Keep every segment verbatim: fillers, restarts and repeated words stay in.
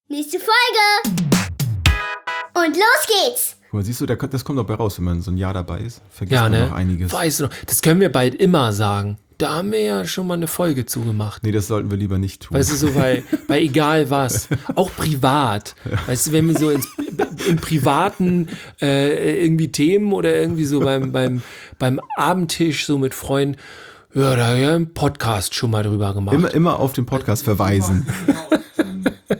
Nächste Folge! Und los geht's! Guck mal, siehst du, das kommt dabei raus, wenn man so ein Jahr dabei ist. Vergisst ja, man ne? noch einiges. Weißt du noch, das können wir bald immer sagen. Da haben wir ja schon mal eine Folge zugemacht. Nee, das sollten wir lieber nicht tun. Weißt du, so bei, bei egal was. Auch privat. Ja. Weißt du, wenn wir so ins, im privaten äh, irgendwie Themen oder irgendwie so beim, beim, beim Abendtisch so mit Freunden, ja, da haben wir im Podcast schon mal drüber gemacht. Immer, immer auf den Podcast verweisen. Das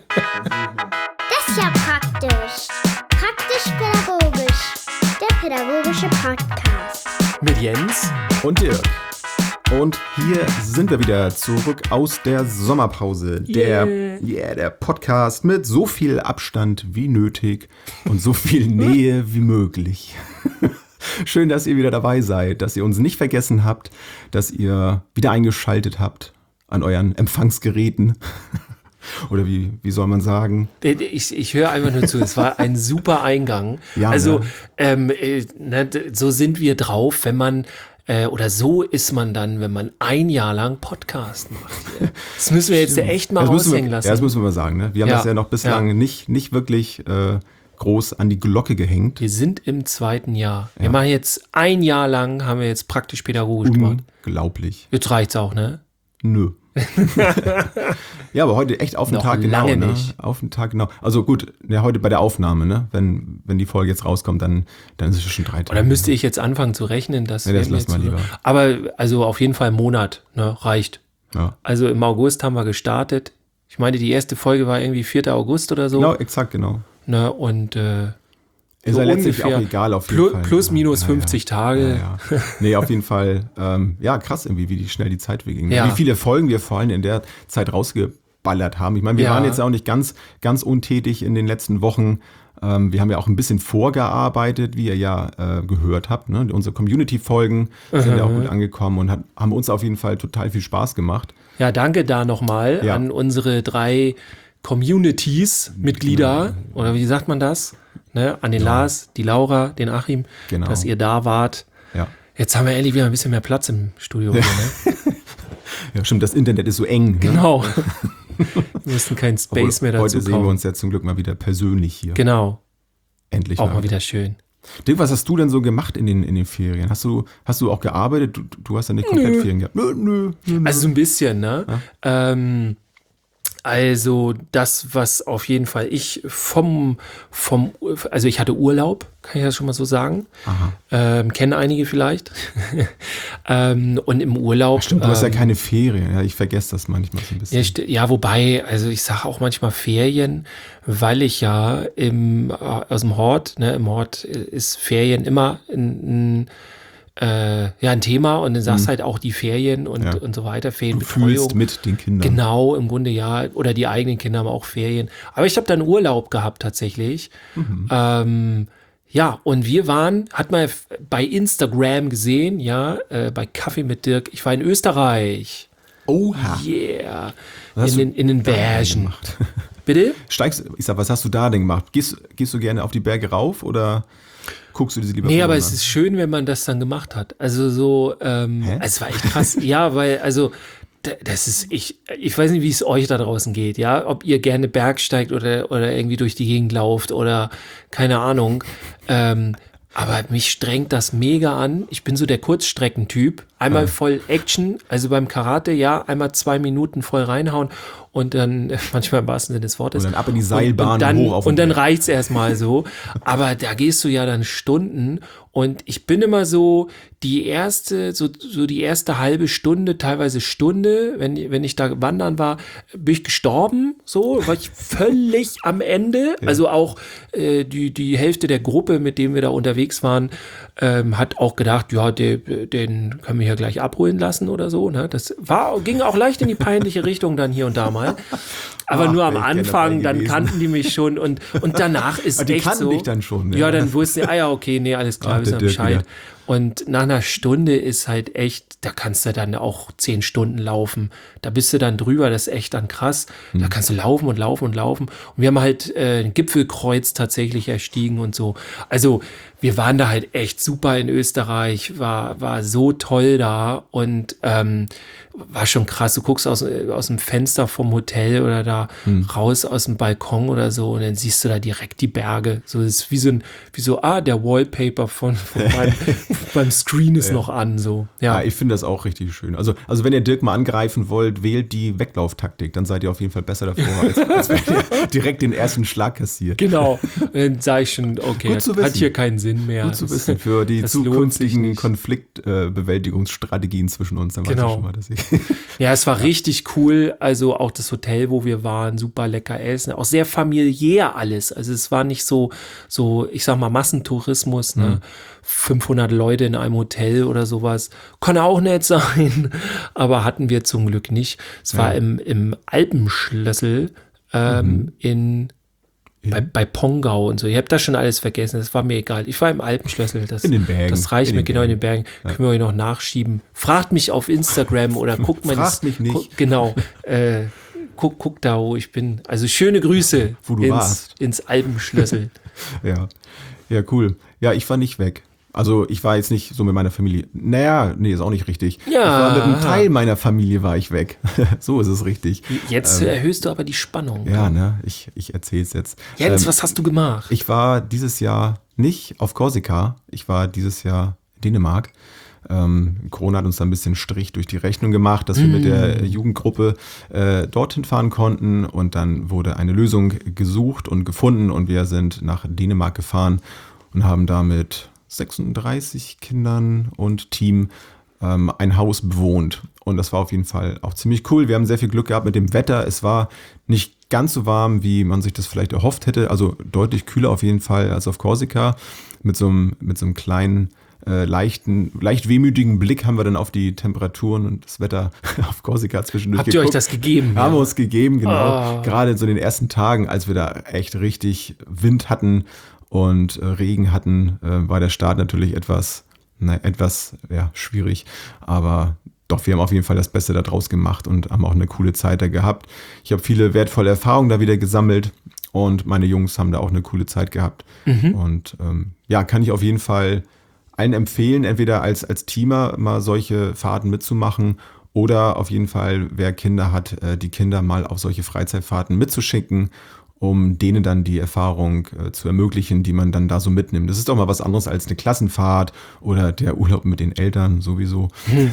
ist ja praktisch. Praktisch-pädagogisch. Der pädagogische Podcast. Mit Jens und Dirk. Und hier sind wir wieder zurück aus der Sommerpause. Der, yeah. Yeah, der Podcast mit so viel Abstand wie nötig und so viel Nähe wie möglich. Schön, dass ihr wieder dabei seid, dass ihr uns nicht vergessen habt, dass ihr wieder eingeschaltet habt an euren Empfangsgeräten. Oder wie, wie soll man sagen? Ich, ich höre einfach nur zu, es war ein super Eingang. Ja, also, ne? ähm, ne, so sind wir drauf, wenn man oder so ist man dann, wenn man ein Jahr lang Podcast macht. Hier. Das müssen wir jetzt echt mal raushängen lassen. Ja, das müssen wir mal sagen. Ne? Wir haben ja, das ja noch bislang ja. nicht, nicht wirklich äh, groß an die Glocke gehängt. Wir sind im zweiten Jahr. Wir ja. machen jetzt ein Jahr lang, haben wir jetzt praktisch pädagogisch gemacht. Unglaublich. Jetzt reicht's auch, ne? Nö. Ja, aber heute echt auf den Noch Tag genau, lange ne? nicht. Auf den Tag genau. Also gut, ja, heute bei der Aufnahme, ne? Wenn, wenn die Folge jetzt rauskommt, dann, dann ist es schon drei Tage. Oder müsste ich jetzt anfangen zu rechnen, dass ja, das lass mal lieber. Aber also auf jeden Fall ein Monat, ne? Reicht. Ja. Also im August haben wir gestartet. Ich meine, die erste Folge war irgendwie vierter August oder so. Genau, exakt, genau. Ne? Und äh, ist so ja letztlich auch egal auf jeden plus, Fall. Plus, minus ja, fünfzig ja. Tage. Ja, ja. Nee, auf jeden Fall. Ähm, ja, krass irgendwie, wie die, schnell die Zeit verging. Ja. Wie viele Folgen wir vor allem in der Zeit rausgeballert haben. Ich meine, wir ja. waren jetzt auch nicht ganz, ganz untätig in den letzten Wochen. Ähm, wir haben ja auch ein bisschen vorgearbeitet, wie ihr ja äh, gehört habt. Ne? Unsere Community-Folgen mhm. sind ja auch gut angekommen und hat, haben uns auf jeden Fall total viel Spaß gemacht. Ja, danke da nochmal ja. an unsere drei Communities-Mitglieder. Oder wie sagt man das? Ne, an den ja. Lars, die Laura, den Achim, genau. dass ihr da wart. Ja. Jetzt haben wir endlich wieder ein bisschen mehr Platz im Studio. Ja, hier, ne? Ja stimmt, das Internet ist so eng. Genau. Ne? Wir müssen keinen Space Obwohl, mehr dazu heute sehen kaufen. wir uns ja zum Glück mal wieder persönlich hier. Genau. Endlich auch mal. mal wieder schön. Dirk, was hast du denn so gemacht in den, in den Ferien? Hast du, hast du auch gearbeitet? Du, du hast ja nicht komplett nö. Ferien gehabt. Nö, nö, nö, Also so ein bisschen, ne? Ja? Ähm, Also das, was auf jeden Fall ich vom, vom, also ich hatte Urlaub, kann ich das schon mal so sagen. Ähm, kennen einige vielleicht. ähm, und im Urlaub. Ach stimmt, du ähm, hast ja keine Ferien. Ja, ich vergesse das manchmal so ein bisschen. Ja, ja, wobei, also ich sage auch manchmal Ferien, weil ich ja im, aus dem Hort, ne, im Hort ist Ferien immer ein, ein Äh, ja, ein Thema und dann sagst mhm. halt auch die Ferien und, ja. und so weiter, Ferienbetreuung. Du fühlst mit den Kindern. Genau, im Grunde ja, oder die eigenen Kinder haben auch Ferien. Aber ich habe dann Urlaub gehabt tatsächlich. Mhm. Ähm, ja, und wir waren, hat man bei Instagram gesehen, ja, äh, bei Kaffee mit Dirk, ich war in Österreich. Oha. Yeah. In den, in den Bergen. Bitte? Steigst, ich sag, was hast du da denn gemacht? Gehst, gehst du gerne auf die Berge rauf oder guckst du diese lieber? Nee, aber an? Es ist schön, wenn man das dann gemacht hat. Also so, ähm, also es war echt krass. Ja, weil, also, das ist, ich, ich weiß nicht, wie es euch da draußen geht, ja, ob ihr gerne Bergsteigt oder, oder irgendwie durch die Gegend lauft oder keine Ahnung. Ähm, aber mich strengt das mega an. Ich bin so der Kurzstreckentyp. Einmal ja. voll Action, also beim Karate, ja, einmal zwei Minuten voll reinhauen und dann, manchmal im wahrsten Sinne des Wortes. Und dann ab in die Seilbahn und, und dann, hoch auf den Und dann reicht's erstmal so. Aber da gehst du ja dann Stunden und ich bin immer so, die erste, so, so die erste halbe Stunde, teilweise Stunde, wenn, wenn ich da wandern war, bin ich gestorben, so, war ich völlig am Ende. Ja. Also auch äh, die, die Hälfte der Gruppe, mit dem wir da unterwegs waren, ähm, hat auch gedacht, ja, den, den können wir hier gleich abholen lassen oder so. Ne? Das war, ging auch leicht in die peinliche Richtung dann hier und da mal. Aber Ach, nur am Anfang, dann kannten die mich schon und, und danach ist Aber die echt kannten so. dich dann schon. Ja, ja dann wussten sie, ah ja, okay, nee, alles klar, wissen wir Bescheid. Wieder. Und nach einer Stunde ist halt echt, da kannst du dann auch zehn Stunden laufen. Da bist du dann drüber, das ist echt dann krass. Hm. Da kannst du laufen und laufen und laufen. Und wir haben halt äh, ein Gipfelkreuz tatsächlich erstiegen und so. Also wir waren da halt echt super in Österreich, war, war so toll da und ähm, war schon krass. Du guckst aus, aus dem Fenster vom Hotel oder da hm. raus aus dem Balkon oder so und dann siehst du da direkt die Berge. So, das ist wie so ein, wie so, ah, der Wallpaper von, von meinem, beim Screen ist ja. noch an, so. Ja, ja ich finde das auch richtig schön. Also, also wenn ihr Dirk mal angreifen wollt, wählt die Weglauftaktik, dann seid ihr auf jeden Fall besser davor, als, als wenn ihr direkt den ersten Schlag kassiert. Genau. Dann sage ich schon, okay, das hat hier keinen Sinn mehr. Gut zu wissen für die zukünftigen Konfliktbewältigungsstrategien äh, zwischen uns. Dann genau. weiß ich schon mal, dass ich ja, es war ja. richtig cool. Also auch das Hotel, wo wir waren, super lecker essen. Auch sehr familiär alles. Also es war nicht so, so ich sag mal, Massentourismus. Ne? Mhm. fünfhundert Leute in einem Hotel oder sowas. Kann auch nett sein. Aber hatten wir zum Glück nicht. Es ja. war im, im Alpenschlössel ähm, mhm. in Bei, bei Pongau und so. Ich habe das schon alles vergessen. Das war mir egal. Ich war im Alpenschlössel. Das, in den Bergen. Das reicht in mir, genau Bergen. in den Bergen. Ja. Können wir euch noch nachschieben. Fragt mich auf Instagram oder guckt mal. Fragt mich nicht. Guck, genau. Äh, guck, guck da, wo ich bin. Also schöne Grüße. Wo du ins, warst. Ins Alpenschlössel. ja. Ja, cool. Ja, ich war nicht weg. Also ich war jetzt nicht so mit meiner Familie. Naja, nee, ist auch nicht richtig. Ja. Ich war mit einem Teil meiner Familie war ich weg. So ist es richtig. Jetzt ähm, erhöhst du aber die Spannung. Ja, ne? Ich, ich erzähl's jetzt. Jetzt, ähm, was hast du gemacht? Ich war dieses Jahr nicht auf Korsika. Ich war dieses Jahr in Dänemark. Ähm, Corona hat uns da ein bisschen Strich durch die Rechnung gemacht, dass wir mm. mit der Jugendgruppe äh, dorthin fahren konnten. Und dann wurde eine Lösung gesucht und gefunden. Und wir sind nach Dänemark gefahren und haben damit sechsunddreißig Kindern und Team ähm, ein Haus bewohnt. Und das war auf jeden Fall auch ziemlich cool. Wir haben sehr viel Glück gehabt mit dem Wetter. Es war nicht ganz so warm, wie man sich das vielleicht erhofft hätte. Also deutlich kühler auf jeden Fall als auf Korsika. Mit so einem, mit so einem kleinen, äh, leichten, leicht wehmütigen Blick haben wir dann auf die Temperaturen und das Wetter auf Korsika zwischendurch geguckt. Habt ihr euch das gegeben? Haben wir uns gegeben, genau. Oh. Gerade so in den ersten Tagen, als wir da echt richtig Wind hatten und äh, Regen hatten, äh, war der Start natürlich etwas, na, etwas ja, schwierig. Aber doch, wir haben auf jeden Fall das Beste da draus gemacht und haben auch eine coole Zeit da gehabt. Ich habe viele wertvolle Erfahrungen da wieder gesammelt und meine Jungs haben da auch eine coole Zeit gehabt. Mhm. Und ähm, ja, kann ich auf jeden Fall allen empfehlen, entweder als, als Teamer mal solche Fahrten mitzumachen oder auf jeden Fall, wer Kinder hat, äh, die Kinder mal auf solche Freizeitfahrten mitzuschicken, um denen dann die Erfahrung äh, zu ermöglichen, die man dann da so mitnimmt. Das ist doch mal was anderes als eine Klassenfahrt oder der Urlaub mit den Eltern sowieso.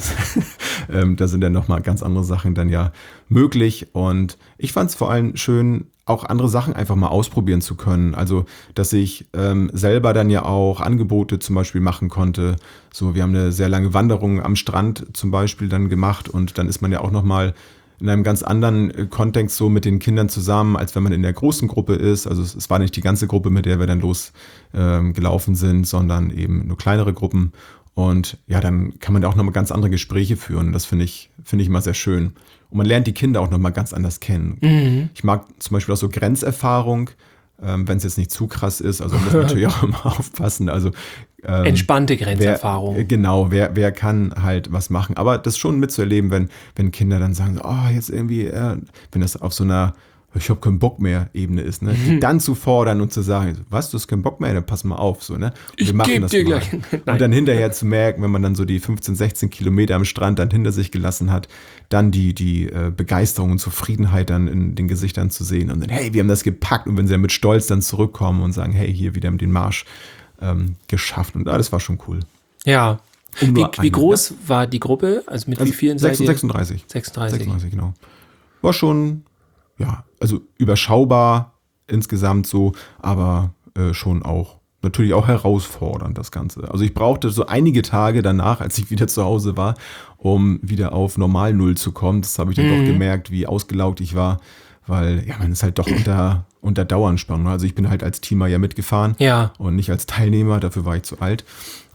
ähm, da sind dann nochmal ganz andere Sachen dann ja möglich. Und ich fand es vor allem schön, auch andere Sachen einfach mal ausprobieren zu können. Also, dass ich ähm, selber dann ja auch Angebote zum Beispiel machen konnte. So, wir haben eine sehr lange Wanderung am Strand zum Beispiel dann gemacht und dann ist man ja auch nochmal in einem ganz anderen Kontext so mit den Kindern zusammen, als wenn man in der großen Gruppe ist. Also es, es war nicht die ganze Gruppe, mit der wir dann losgelaufen ähm, sind, sondern eben nur kleinere Gruppen. Und ja, dann kann man da auch nochmal ganz andere Gespräche führen. Das finde ich, finde ich immer sehr schön. Und man lernt die Kinder auch nochmal ganz anders kennen. Mhm. Ich mag zum Beispiel auch so Grenzerfahrung, ähm, wenn es jetzt nicht zu krass ist. Also muss man natürlich auch immer aufpassen. Also ähm, entspannte Grenzerfahrung. Wer, genau, wer, wer kann halt was machen. Aber das schon mitzuerleben, wenn, wenn Kinder dann sagen, oh, jetzt irgendwie, äh, wenn das auf so einer ich habe keinen Bock mehr Ebene ist, ne? Die dann zu fordern und zu sagen, was, du hast keinen Bock mehr, dann pass mal auf, so, ne? Und ich wir machen das dir mal. Gleich. Und dann hinterher zu merken, wenn man dann so die fünfzehn, sechzehn Kilometer am Strand dann hinter sich gelassen hat, dann die, die äh, Begeisterung und Zufriedenheit dann in den Gesichtern zu sehen und dann, hey, wir haben das gepackt und wenn sie dann mit Stolz dann zurückkommen und sagen, hey, hier wieder den Marsch ähm, geschafft und ah, das war schon cool. Ja. Um wie, eine, wie groß ja? war die Gruppe? Also mit also wie vielen seid ihr? sechsunddreißig. sechsunddreißig. sechsunddreißig, genau. War schon, ja, also überschaubar insgesamt so, aber äh, schon auch, natürlich auch herausfordernd das Ganze. Also ich brauchte so einige Tage danach, als ich wieder zu Hause war, um wieder auf Normal Null zu kommen. Das habe ich dann mhm. doch gemerkt, wie ausgelaugt ich war, weil ja, man ist halt doch unter, unter Daueranspannung. Also ich bin halt als Teamer ja mitgefahren ja. und nicht als Teilnehmer, dafür war ich zu alt.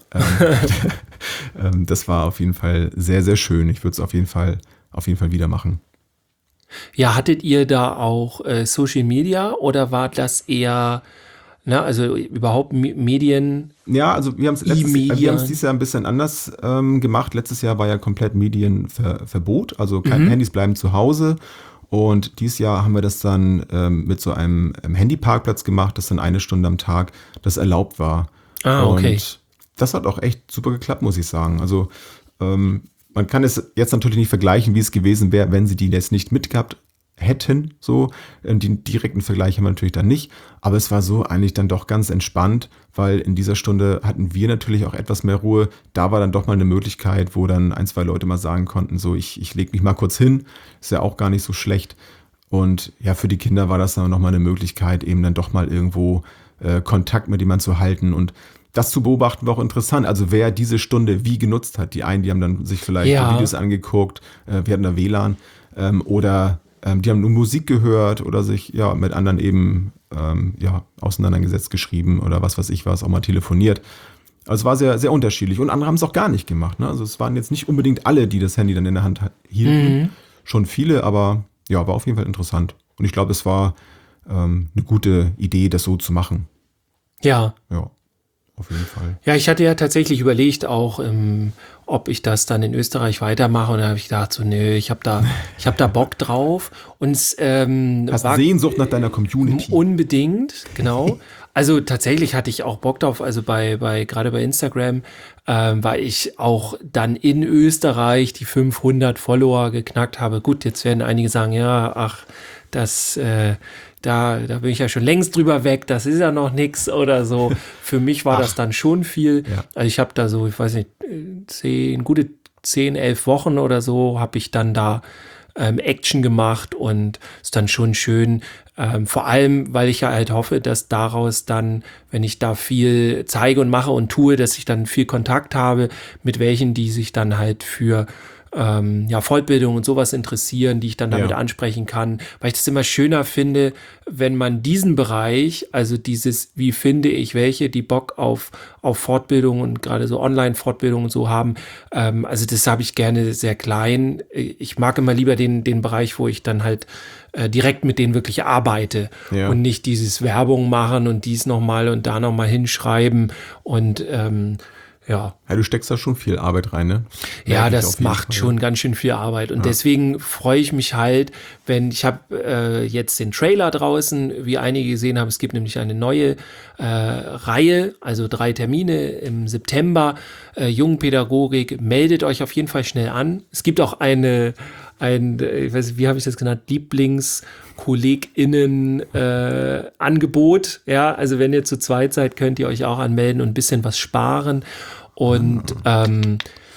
ähm, das war auf jeden Fall sehr, sehr schön. Ich würde es auf jeden Fall, auf jeden Fall wieder machen. Ja, hattet ihr da auch äh, Social Media oder war das eher, na, also überhaupt M- Medien? Ja, also wir haben es dieses Jahr ein bisschen anders ähm, gemacht. Letztes Jahr war ja komplett Medienverbot, also keine mhm. Handys bleiben zu Hause. Und dieses Jahr haben wir das dann ähm, mit so einem ähm, Handyparkplatz gemacht, das dann eine Stunde am Tag das erlaubt war. Ah, okay. Und das hat auch echt super geklappt, muss ich sagen. Also ähm, man kann es jetzt natürlich nicht vergleichen, wie es gewesen wäre, wenn sie die jetzt nicht mitgehabt hätten. So, den direkten Vergleich haben wir natürlich dann nicht. Aber es war so eigentlich dann doch ganz entspannt, weil in dieser Stunde hatten wir natürlich auch etwas mehr Ruhe. Da war dann doch mal eine Möglichkeit, wo dann ein, zwei Leute mal sagen konnten, so ich, ich lege mich mal kurz hin. Ist ja auch gar nicht so schlecht. Und ja, für die Kinder war das dann nochmal eine Möglichkeit, eben dann doch mal irgendwo äh, Kontakt mit jemandem zu halten. Und das zu beobachten war auch interessant. Also wer diese Stunde wie genutzt hat. Die einen, die haben dann sich vielleicht Ja. Videos angeguckt, äh, wir hatten da W L A N ähm, oder ähm, die haben nur Musik gehört oder sich ja mit anderen eben ähm, ja, auseinandergesetzt, geschrieben oder was weiß ich was, auch mal telefoniert. Also es war sehr, sehr unterschiedlich. Und andere haben es auch gar nicht gemacht. Ne? Also es waren jetzt nicht unbedingt alle, die das Handy dann in der Hand hielten. Mhm. Schon viele, aber ja, war auf jeden Fall interessant. Und ich glaube, es war ähm, eine gute Idee, das so zu machen. Ja. Ja, auf jeden Fall. Ja, ich hatte ja tatsächlich überlegt auch, ähm, ob ich das dann in Österreich weitermache. Und da habe ich gedacht, so, nö, ich habe da, ich habe da Bock drauf. Und es, ähm, Hast war Sehnsucht nach deiner Community. unbedingt, genau. Also tatsächlich hatte ich auch Bock drauf. Also bei, bei gerade bei Instagram ähm, war ich auch dann in Österreich die fünfhundert Follower geknackt habe. Gut, jetzt werden einige sagen, ja, ach, das, äh, da, da bin ich ja schon längst drüber weg, das ist ja noch nix oder so. Für mich war das dann schon viel. Ja. Also ich habe da so, ich weiß nicht, zehn, gute zehn, elf Wochen oder so habe ich dann da ähm, Action gemacht und ist dann schon schön. Ähm, vor allem, weil ich ja halt hoffe, dass daraus dann, wenn ich da viel zeige und mache und tue, dass ich dann viel Kontakt habe mit welchen, die sich dann halt für ähm, ja, Fortbildung und sowas interessieren, die ich dann damit Ja. ansprechen kann, weil ich das immer schöner finde, wenn man diesen Bereich, also dieses, wie finde ich welche, die Bock auf, auf Fortbildung und gerade so Online-Fortbildung und so haben, ähm, also das habe ich gerne sehr klein. Ich mag immer lieber den, den Bereich, wo ich dann halt äh, direkt mit denen wirklich arbeite Ja. und nicht dieses Werbung machen und dies nochmal und da nochmal hinschreiben und ähm, ja. Ja, du steckst da schon viel Arbeit rein, ne? Ja, Merke ich das auf jeden macht Fall. schon ganz schön viel Arbeit. Und deswegen freue ich mich halt, wenn ich habe äh, jetzt den Trailer draußen, wie einige gesehen haben, es gibt nämlich eine neue äh, Reihe, also drei Termine im September, äh, Jungpädagogik. Meldet euch auf jeden Fall schnell an. Es gibt auch eine, ein, äh, ich weiß nicht, wie habe ich das genannt, Lieblingskolleginnen äh, Angebot. Ja, also wenn ihr zu zweit seid, könnt ihr euch auch anmelden und ein bisschen was sparen. Und ähm,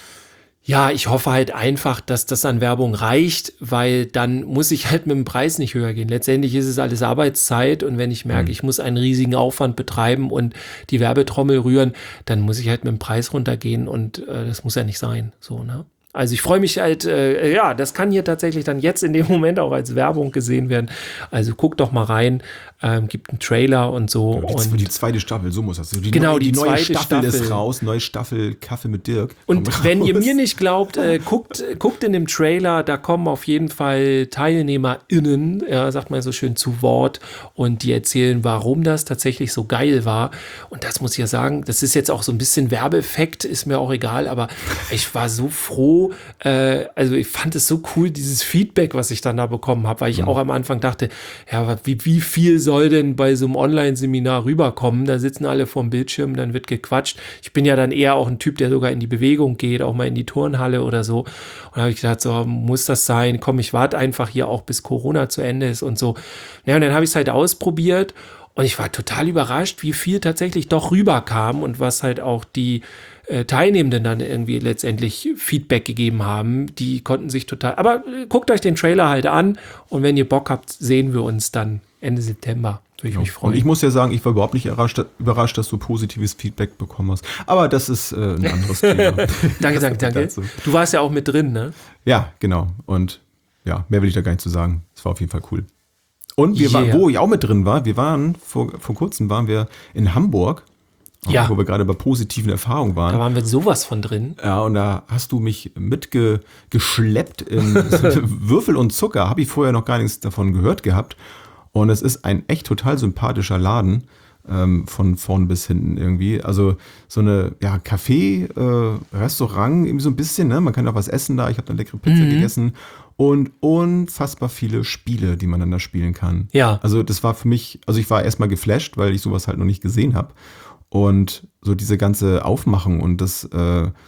ja, ich hoffe halt einfach, dass das an Werbung reicht, weil dann muss ich halt mit dem Preis nicht höher gehen. Letztendlich ist es alles Arbeitszeit und wenn ich merke, ich muss einen riesigen Aufwand betreiben und die Werbetrommel rühren, dann muss ich halt mit dem Preis runtergehen und äh, das muss ja nicht sein. So, ne? Also ich freue mich halt, äh, ja, das kann hier tatsächlich dann jetzt in dem Moment auch als Werbung gesehen werden. Also guckt doch mal rein, ähm, gibt einen Trailer und so. Die, und die zweite Staffel, so muss das sein. Die Genau, neue, die die neue zweite Staffel, ist Staffel. raus, neue Staffel Kaffee mit Dirk. Und Kommt wenn ihr raus. mir nicht glaubt, äh, guckt, guckt in dem Trailer, da kommen auf jeden Fall TeilnehmerInnen, ja, sagt man so schön, zu Wort und die erzählen, warum das tatsächlich so geil war. Und das muss ich ja sagen, das ist jetzt auch so ein bisschen Werbeeffekt, ist mir auch egal, aber ich war so froh, äh, also ich fand es so cool, dieses Feedback, was ich dann da bekommen habe, weil ich auch am Anfang dachte, ja, wie, wie viel soll denn bei so einem Online-Seminar rüberkommen? Da sitzen alle vorm Bildschirm, dann wird gequatscht. Ich bin ja dann eher auch ein Typ, der sogar in die Bewegung geht, auch mal in die Turnhalle oder so. Und da habe ich gedacht, so muss das sein? Komm, ich warte einfach hier auch, bis Corona zu Ende ist und so. Ja, und dann habe ich es halt ausprobiert und ich war total überrascht, wie viel tatsächlich doch rüberkam und was halt auch die äh, Teilnehmenden dann irgendwie letztendlich Feedback gegeben haben. Die konnten sich total, aber äh, guckt euch den Trailer halt an und wenn ihr Bock habt, sehen wir uns dann Ende September. Würde ich mich freuen. Und ich muss ja sagen, ich war überhaupt nicht überrascht, überrascht dass du positives Feedback bekommen hast. Aber das ist äh, ein anderes Thema. Danke, danke, danke. Dazu. Du warst ja auch mit drin, ne? Ja, genau. Und ja, mehr will ich da gar nicht zu sagen. Es war auf jeden Fall cool. Und wir waren, Yeah. wo ich auch mit drin war, wir waren, vor, vor kurzem waren wir in Hamburg, Ja. wo wir gerade bei positiven Erfahrungen waren. Da waren wir sowas von drin. Ja, und da hast du mich mitgeschleppt in Würfel und Zucker. Habe ich vorher noch gar nichts davon gehört gehabt. Und es ist ein echt total sympathischer Laden, ähm, von vorn bis hinten irgendwie. Also so eine ja, Café, äh, Restaurant, irgendwie so ein bisschen, ne? Man kann auch was essen da. Ich habe eine leckere Pizza gegessen. Und unfassbar viele Spiele, die man dann da spielen kann. Ja. Also das war für mich, also ich war erstmal geflasht, weil ich sowas halt noch nicht gesehen habe. Und so diese ganze Aufmachung und das, äh,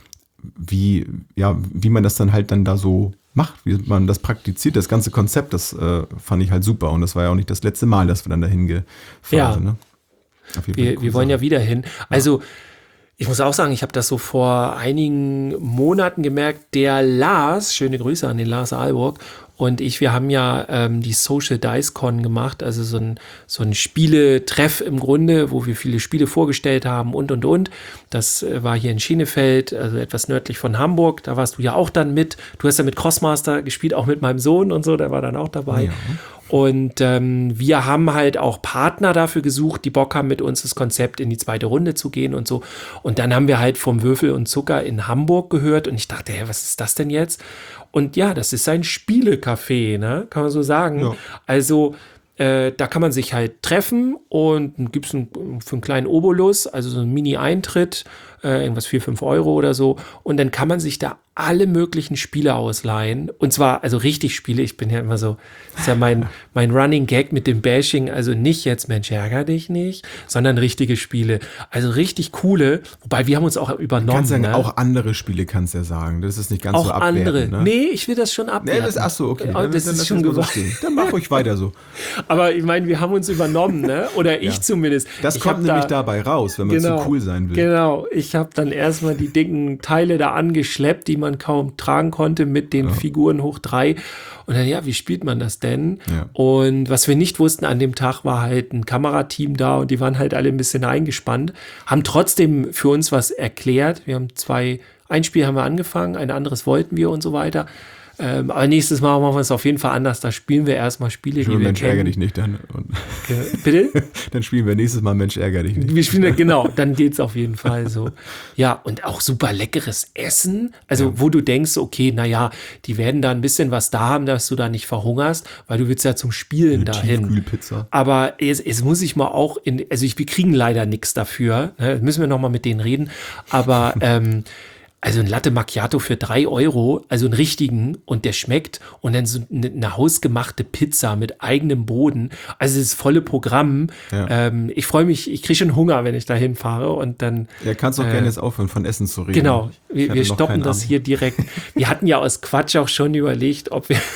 wie, ja, wie man das dann halt dann da so macht, wie man das praktiziert, das ganze Konzept, das äh, fand ich halt super. Und das war ja auch nicht das letzte Mal, dass wir dann dahin gefahren Ja. sind. Ne? Auf jeden Fall Wir, eine coole wir wollen ja Sache. wieder hin. Also, ich muss auch sagen, ich habe das so vor einigen Monaten gemerkt. Der Lars, schöne Grüße an den Lars Aalburg, und ich, wir haben ja ähm, die Social Dice Con gemacht, also so ein, so ein Spieletreff im Grunde, wo wir viele Spiele vorgestellt haben und, und, und. Das äh, war hier in Schenefeld, also etwas nördlich von Hamburg. Da warst du ja auch dann mit. Du hast ja mit Crossmaster gespielt, auch mit meinem Sohn und so, der war dann auch dabei. Ja. Und ähm, wir haben halt auch Partner dafür gesucht, die Bock haben, mit uns das Konzept in die zweite Runde zu gehen und so. Und dann haben wir halt vom Würfel und Zucker in Hamburg gehört und ich dachte, hä, was ist das denn jetzt? Und ja, das ist ein Spielecafé, ne? Kann man so sagen. Ja. Also äh, da kann man sich halt treffen und gibt es für einen kleinen Obolus, also so einen Mini-Eintritt, äh, irgendwas vier, fünf Euro oder so. Und dann kann man sich da alle möglichen Spiele ausleihen. Und zwar, also richtig Spiele. Ich bin ja immer so, das ist ja mein, mein Running Gag mit dem Bashing. Also nicht jetzt Mensch, ärger dich nicht, sondern richtige Spiele. Also richtig coole. Wobei wir haben uns auch übernommen. Kannst ja ne? auch andere Spiele, kannst ja sagen. Das ist nicht ganz Auch so abwertend. andere. Ne? Nee, ich will das schon Nee, abwerten. das, ach so, okay. Aber das ist schon mal so gewollt. stehen. Dann mach ruhig weiter so. Aber ich meine, wir haben uns übernommen, ne? Oder ich Ja. zumindest. Das ich kommt hab nämlich da, dabei raus, wenn man genau, zu cool sein will. Genau. Ich habe dann erstmal die dicken Teile da angeschleppt, die man kaum tragen konnte, mit den Figuren hoch drei. Und dann, ja, wie spielt man das denn? Ja. Und was wir nicht wussten an dem Tag, war halt ein Kamerateam da und die waren halt alle ein bisschen eingespannt, haben trotzdem für uns was erklärt. Wir haben zwei, ein Spiel haben wir angefangen, ein anderes wollten wir und so weiter. Ähm, aber nächstes Mal machen wir es auf jeden Fall anders. Da spielen wir erstmal Spiele, die Schon, wir Mensch, ärger kennen. dich nicht dann. Und Bitte? dann spielen wir nächstes Mal Mensch, ärger dich nicht. Wir spielen da, genau, dann geht's auf jeden Fall so. Ja, und auch super leckeres Essen. Also, wo du denkst, okay, naja, die werden da ein bisschen was da haben, dass du da nicht verhungerst, weil du willst ja zum Spielen dahin. Tiefkühlpizza. Aber es, es muss ich mal auch in, also ich, wir kriegen leider nichts dafür. Ne? Müssen wir noch mal mit denen reden. Aber ähm, also ein Latte Macchiato für drei Euro, also einen richtigen, und der schmeckt. Und dann so eine, eine hausgemachte Pizza mit eigenem Boden. Also das volle Programm. Ja. Ähm, ich freue mich, ich kriege schon Hunger, wenn ich da hinfahre. Und dann, Ja, kannst auch Äh, gerne jetzt aufhören, von Essen zu reden. genau, Ich wir, hatte wir noch stoppen keinen das Abend. hier direkt. Wir hatten ja aus Quatsch auch schon überlegt, ob wir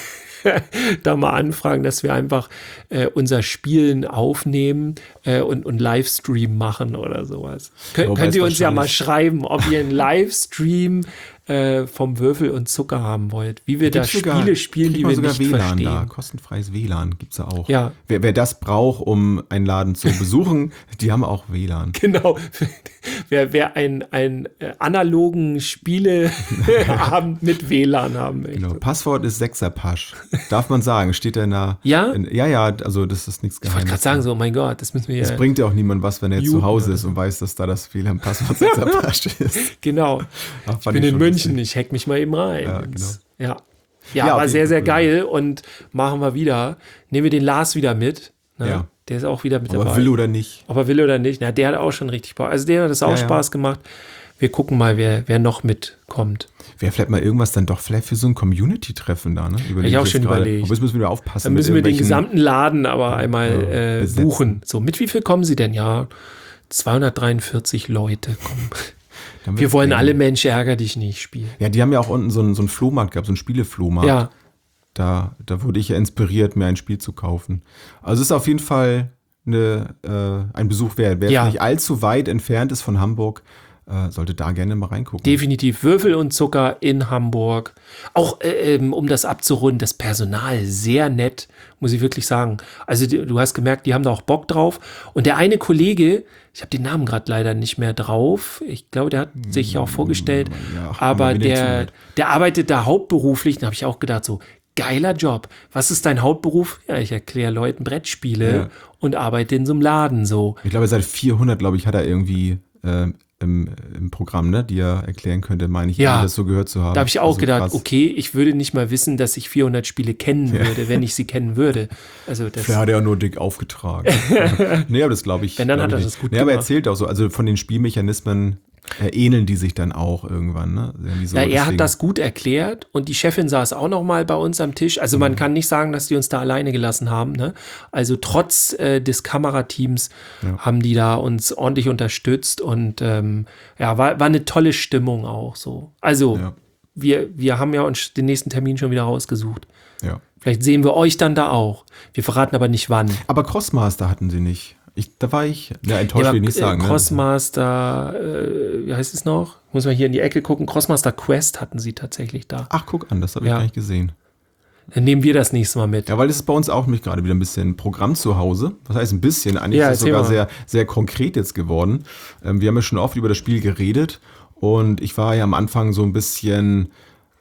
da mal anfragen, dass wir einfach äh, unser Spielen aufnehmen äh, und, und Livestream machen oder sowas. Kön Wobei könnt es ihr uns ja mal wahrscheinlich- schreiben, ob ihr einen Livestream äh, vom Würfel und Zucker haben wollt. Wie wir da Gibt's sogar- Spiele spielen, kriegt die man wir sogar nicht W L A N verstehen. Da. Kostenfreies W L A N gibt es ja auch. Ja. Wer, wer das braucht, um einen Laden zu besuchen, die haben auch W L A N. Genau. Wer, wer einen, einen äh, analogen Spieleabend mit W L A N haben möchte. Genau. Passwort ist Sechserpasch. Darf man sagen. Steht da in der. Ja? In, ja, ja, also das ist nichts Ich wollte Geheimnis. gerade sagen, so, oh mein Gott, das müssen wir Es ja. bringt ja auch niemand was, wenn er jetzt Juden zu Hause oder ist und weiß, dass da das W L A N-Passwort Sechserpasch ist. Genau. Ach, Ich fand bin in schon München, lustig. ich hack mich mal eben rein. Ja, Und- genau. Ja, ja, Ja, aber auf jeden sehr, sehr Fall. geil und machen wir wieder. Nehmen wir den Lars wieder mit. Ne? Ja. Der ist auch wieder mit Aber dabei. will oder nicht. Ob er will oder nicht. Na, der hat auch schon richtig Spaß. Also der hat das auch Ja, ja. Spaß gemacht. Wir gucken mal, wer, wer noch mitkommt. Wäre vielleicht mal irgendwas dann doch vielleicht für so ein Community-Treffen da, ne? Überleg ich auch jetzt schon gerade. überlegt. Aber jetzt müssen wir wieder aufpassen. Dann mit müssen wir den irgendwelchen- gesamten Laden aber einmal Ja, äh, besetzen. buchen. So, mit wie viel kommen sie denn? Ja, zweihundertdreiundvierzig Leute kommen. Dann Wir wird's wollen eng. alle Mensch ärger dich nicht spielen. Ja, die haben ja auch unten so einen, so einen Flohmarkt gehabt, so einen Spieleflohmarkt. Ja, Da, da wurde ich ja inspiriert, mir ein Spiel zu kaufen. Also es ist auf jeden Fall eine, äh, ein Besuch wert. Wer Ja. nicht allzu weit entfernt ist von Hamburg, äh, sollte da gerne mal reingucken. definitiv Würfel und Zucker in Hamburg. Auch äh, ähm, um das abzurunden, das Personal sehr nett, muss ich wirklich sagen. Also die, du hast gemerkt, die haben da auch Bock drauf. Und der eine Kollege, ich habe den Namen gerade leider nicht mehr drauf. Ich glaube, der hat sich auch vorgestellt. Ja, aber haben wir wieder der, zu der arbeitet da hauptberuflich. Da habe ich auch gedacht, so geiler Job. Was ist dein Hauptberuf? Ja, ich erkläre Leuten Brettspiele Ja. und arbeite in so einem Laden so. Ich glaube, seit vierhundert, glaube ich, hat er irgendwie äh, im, im Programm, ne, die er erklären könnte, meine ich, Ja. das so gehört zu haben. Da habe ich auch Also gedacht, krass. okay, ich würde nicht mal wissen, dass ich vierhundert Spiele kennen würde, wenn ich sie kennen würde. Also das, Vielleicht hat er ja nur dick aufgetragen. Nee, aber das glaube ich. Wenn, dann glaub hat er ich das nicht. gut Nee, aber er gemacht. erzählt auch so, also von den Spielmechanismen äh, ähneln die sich dann auch irgendwann. Ne? Die so, ja, er deswegen, hat das gut erklärt und die Chefin saß auch noch mal bei uns am Tisch. Also man kann nicht sagen, dass die uns da alleine gelassen haben. Ne? Also trotz äh, des Kamerateams Ja. haben die da uns ordentlich unterstützt und ähm, ja, war, war eine tolle Stimmung auch so. Also Ja. wir, wir haben ja uns den nächsten Termin schon wieder rausgesucht. Ja. Vielleicht sehen wir euch dann da auch. Wir verraten aber nicht wann. Aber Crossmaster hatten sie nicht. Ich, da war ich, ja, enttäuscht Ja, will ich nicht äh, sagen. Crossmaster, äh, wie heißt es noch? Muss man hier in die Ecke gucken. Crossmaster Quest hatten sie tatsächlich da. Ach, guck an, das habe ich Ja. gar nicht gesehen. Dann nehmen wir das nächste Mal mit. Ja, weil das ist bei uns auch nämlich gerade wieder ein bisschen Programm zu Hause. Was heißt ein bisschen? Eigentlich Ja, ist es erzähl sogar mal. sehr, sehr konkret jetzt geworden. Ähm, wir haben ja schon oft über das Spiel geredet und ich war ja am Anfang so ein bisschen,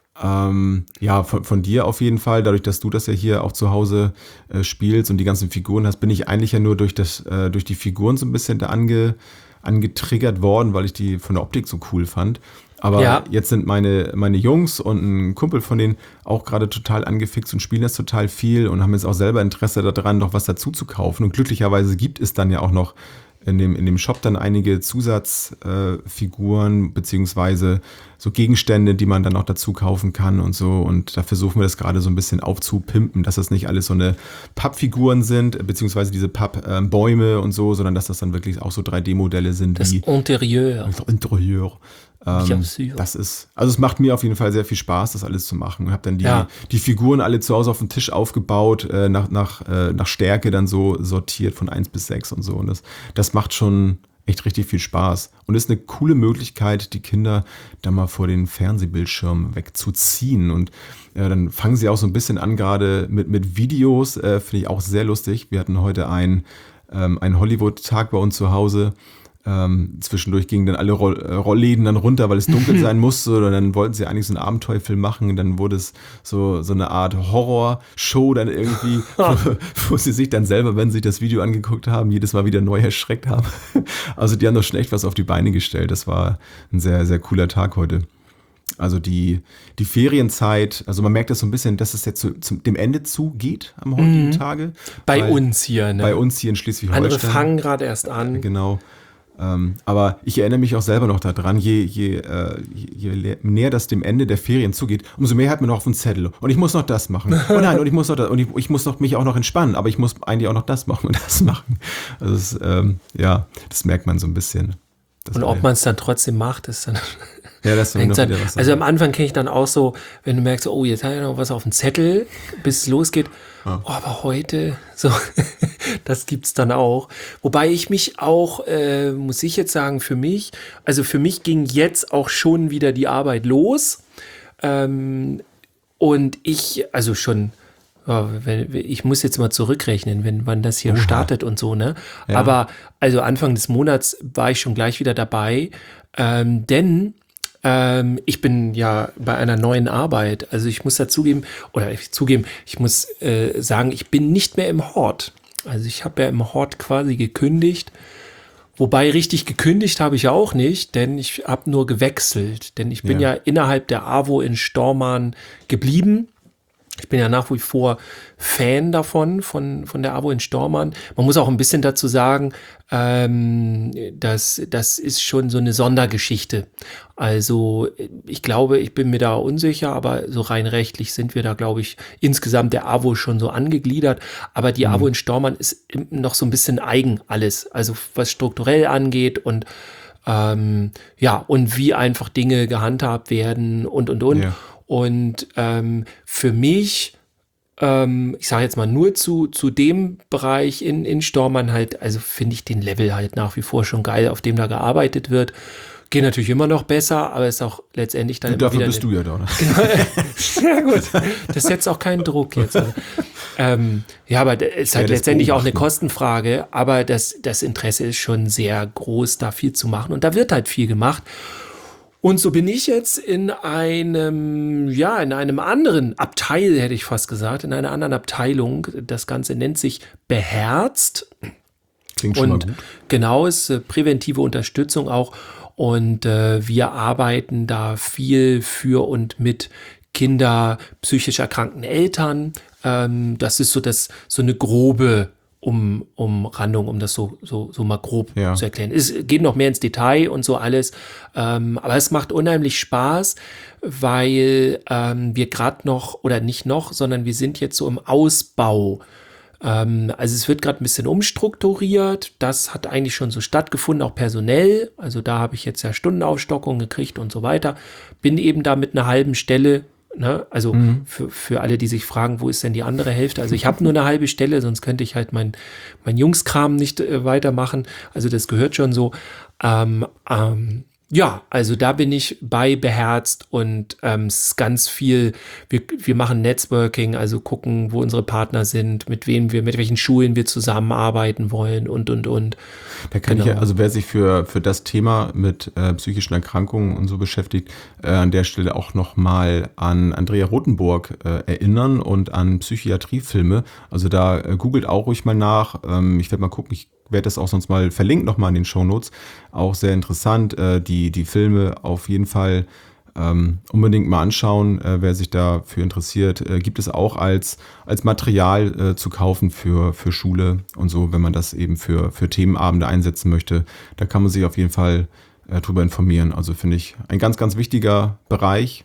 ähm, ja, von, von dir auf jeden Fall, dadurch, dass du das ja hier auch zu Hause äh, spielst und die ganzen Figuren hast, bin ich eigentlich ja nur durch, das, äh, durch die Figuren so ein bisschen da ange, angetriggert worden, weil ich die von der Optik so cool fand. Aber Ja. jetzt sind meine, meine Jungs und ein Kumpel von denen auch gerade total angefixt und spielen das total viel und haben jetzt auch selber Interesse daran, noch was dazu zu kaufen. Und glücklicherweise gibt es dann ja auch noch in dem, in dem Shop dann einige Zusatzfiguren äh, Figuren, beziehungsweise so Gegenstände, die man dann auch dazu kaufen kann und so. Und da versuchen wir das gerade so ein bisschen aufzupimpen, dass das nicht alles so eine Pappfiguren sind, beziehungsweise diese Pappbäume und so, sondern dass das dann wirklich auch so drei D-Modelle sind, Das die Interieur. das Interieur. Ähm, Bien sûr. das ist, also es macht mir auf jeden Fall sehr viel Spaß, das alles zu machen. Ich habe dann die, Ja. die Figuren alle zu Hause auf dem Tisch aufgebaut, äh, nach, nach, äh, nach Stärke dann so sortiert von eins bis sechs und so. Und das, das macht schon echt richtig viel Spaß. Und ist eine coole Möglichkeit, die Kinder da mal vor den Fernsehbildschirmen wegzuziehen. Und äh, dann fangen sie auch so ein bisschen an, gerade mit, mit Videos, äh, finde ich auch sehr lustig. Wir hatten heute einen, ähm, einen Hollywood-Tag bei uns zu Hause. Ähm, zwischendurch gingen dann alle Roll, äh, Rollläden dann runter, weil es dunkel sein musste. Und dann wollten sie eigentlich so einen Abenteuerfilm machen. Und dann wurde es so, so eine Art Horrorshow dann irgendwie, wo, wo sie sich dann selber, wenn sie sich das Video angeguckt haben, jedes Mal wieder neu erschreckt haben. Also die haben doch schon echt was auf die Beine gestellt. Das war ein sehr, sehr cooler Tag heute. Also die, die Ferienzeit, also man merkt das so ein bisschen, dass es jetzt zu, zu dem Ende zugeht am heutigen Tage. Bei Weil- uns hier, ne? Bei uns hier in Andere Schleswig-Holstein. fangen gerade erst an. Genau. Ähm, aber ich erinnere mich auch selber noch daran, je, je, äh, je, je näher das dem Ende der Ferien zugeht, umso mehr hat man noch auf dem Zettel. Und ich muss noch das machen. Oh nein, und ich muss noch das, und ich, ich muss noch mich auch noch entspannen, aber ich muss eigentlich auch noch das machen und das machen. Also das, ähm, ja, das merkt man so ein bisschen. Das Und ob man es dann trotzdem macht, ist dann. ja, das Hängt noch dann, wieder was also am Anfang kenne ich dann auch so, wenn du merkst, oh, jetzt habe ich noch was auf dem Zettel, bis es losgeht. Oh, aber heute, so, das gibt's dann auch. Wobei ich mich auch, äh, muss ich jetzt sagen, für mich, also für mich ging jetzt auch schon wieder die Arbeit los. Ähm, und ich, also schon, ja, wenn, ich muss jetzt mal zurückrechnen, wenn man das hier startet und so, ne? Ja. Aber also Anfang des Monats war ich schon gleich wieder dabei, ähm, denn ähm, ich bin ja bei einer neuen Arbeit. Also ich muss dazugeben, oder ich zugeben, ich muss äh, sagen, ich bin nicht mehr im Hort. Also ich habe ja im Hort quasi gekündigt. Wobei richtig gekündigt habe ich ja auch nicht, denn ich habe nur gewechselt. Denn ich bin ja, Ja. innerhalb der AWO in Stormarn geblieben. Ich bin ja nach wie vor Fan davon, von, von der AWO in Stormarn. Man muss auch ein bisschen dazu sagen, ähm, dass das ist schon so eine Sondergeschichte. Also ich glaube, ich bin mir da unsicher, aber so rein rechtlich sind wir da, glaube ich, insgesamt der AWO schon so angegliedert. Aber die AWO in Stormarn ist noch so ein bisschen eigen alles. Also was strukturell angeht und ähm, ja, und wie einfach Dinge gehandhabt werden und, und, und. Ja. Und ähm, für mich, ähm, ich sage jetzt mal nur zu, zu dem Bereich in, in Stormarn halt, also finde ich den Level halt nach wie vor schon geil, auf dem da gearbeitet wird. Geht natürlich immer noch besser, aber ist auch letztendlich dann Und immer dafür wieder bist eine- du ja da, ne? ja gut, das setzt auch keinen Druck jetzt. Also, ähm, ja, aber das ist halt Ja, das letztendlich auch eine Beobachten. Kostenfrage, aber das, das Interesse ist schon sehr groß, da viel zu machen und da wird halt viel gemacht. Und so bin ich jetzt in einem, ja, in einem anderen Abteil, hätte ich fast gesagt, in einer anderen Abteilung. Das Ganze nennt sich Beherzt. Klingt schon Und mal gut. genau, ist äh, präventive Unterstützung auch. Und äh, wir arbeiten da viel für und mit Kinder, psychisch erkrankten Eltern. Ähm, das ist so das, so eine grobe um, Umrandung, um das so, so, so mal grob Ja. zu erklären. Es geht noch mehr ins Detail und so alles, ähm, aber es macht unheimlich Spaß, weil ähm, wir gerade noch, oder nicht noch, sondern wir sind jetzt so im Ausbau. Ähm, also es wird gerade ein bisschen umstrukturiert, das hat eigentlich schon so stattgefunden, auch personell, also da habe ich jetzt ja Stundenaufstockung gekriegt und so weiter, bin eben da mit einer halben Stelle. Ne? Also Mhm. für, für alle, die sich fragen, wo ist denn die andere Hälfte? Also ich habe nur eine halbe Stelle, sonst könnte ich halt mein, mein Jungskram nicht äh, weitermachen. Also das gehört schon so. Ähm, ähm, ja, also da bin ich bei beherzt und ähm, es ist ganz viel, wir, wir machen Networking, also gucken, wo unsere Partner sind, mit wem wir, mit welchen Schulen wir zusammenarbeiten wollen und, und, und. Da kann Genau. ich ja, also wer sich für, für das Thema mit äh, psychischen Erkrankungen und so beschäftigt, äh, an der Stelle auch nochmal an Andrea Rothenburg äh, erinnern und an Psychiatriefilme. Also da äh, googelt auch ruhig mal nach. Ähm, ich werde mal gucken, ich werde das auch sonst mal verlinkt nochmal in den Shownotes. Auch sehr interessant, äh, die, die Filme auf jeden Fall ähm, unbedingt mal anschauen, äh, wer sich dafür interessiert. Äh, gibt es auch als, als Material äh, zu kaufen für, für Schule und so, wenn man das eben für, für Themenabende einsetzen möchte. Da kann man sich auf jeden Fall äh, drüber informieren. Also finde ich ein ganz, ganz wichtiger Bereich,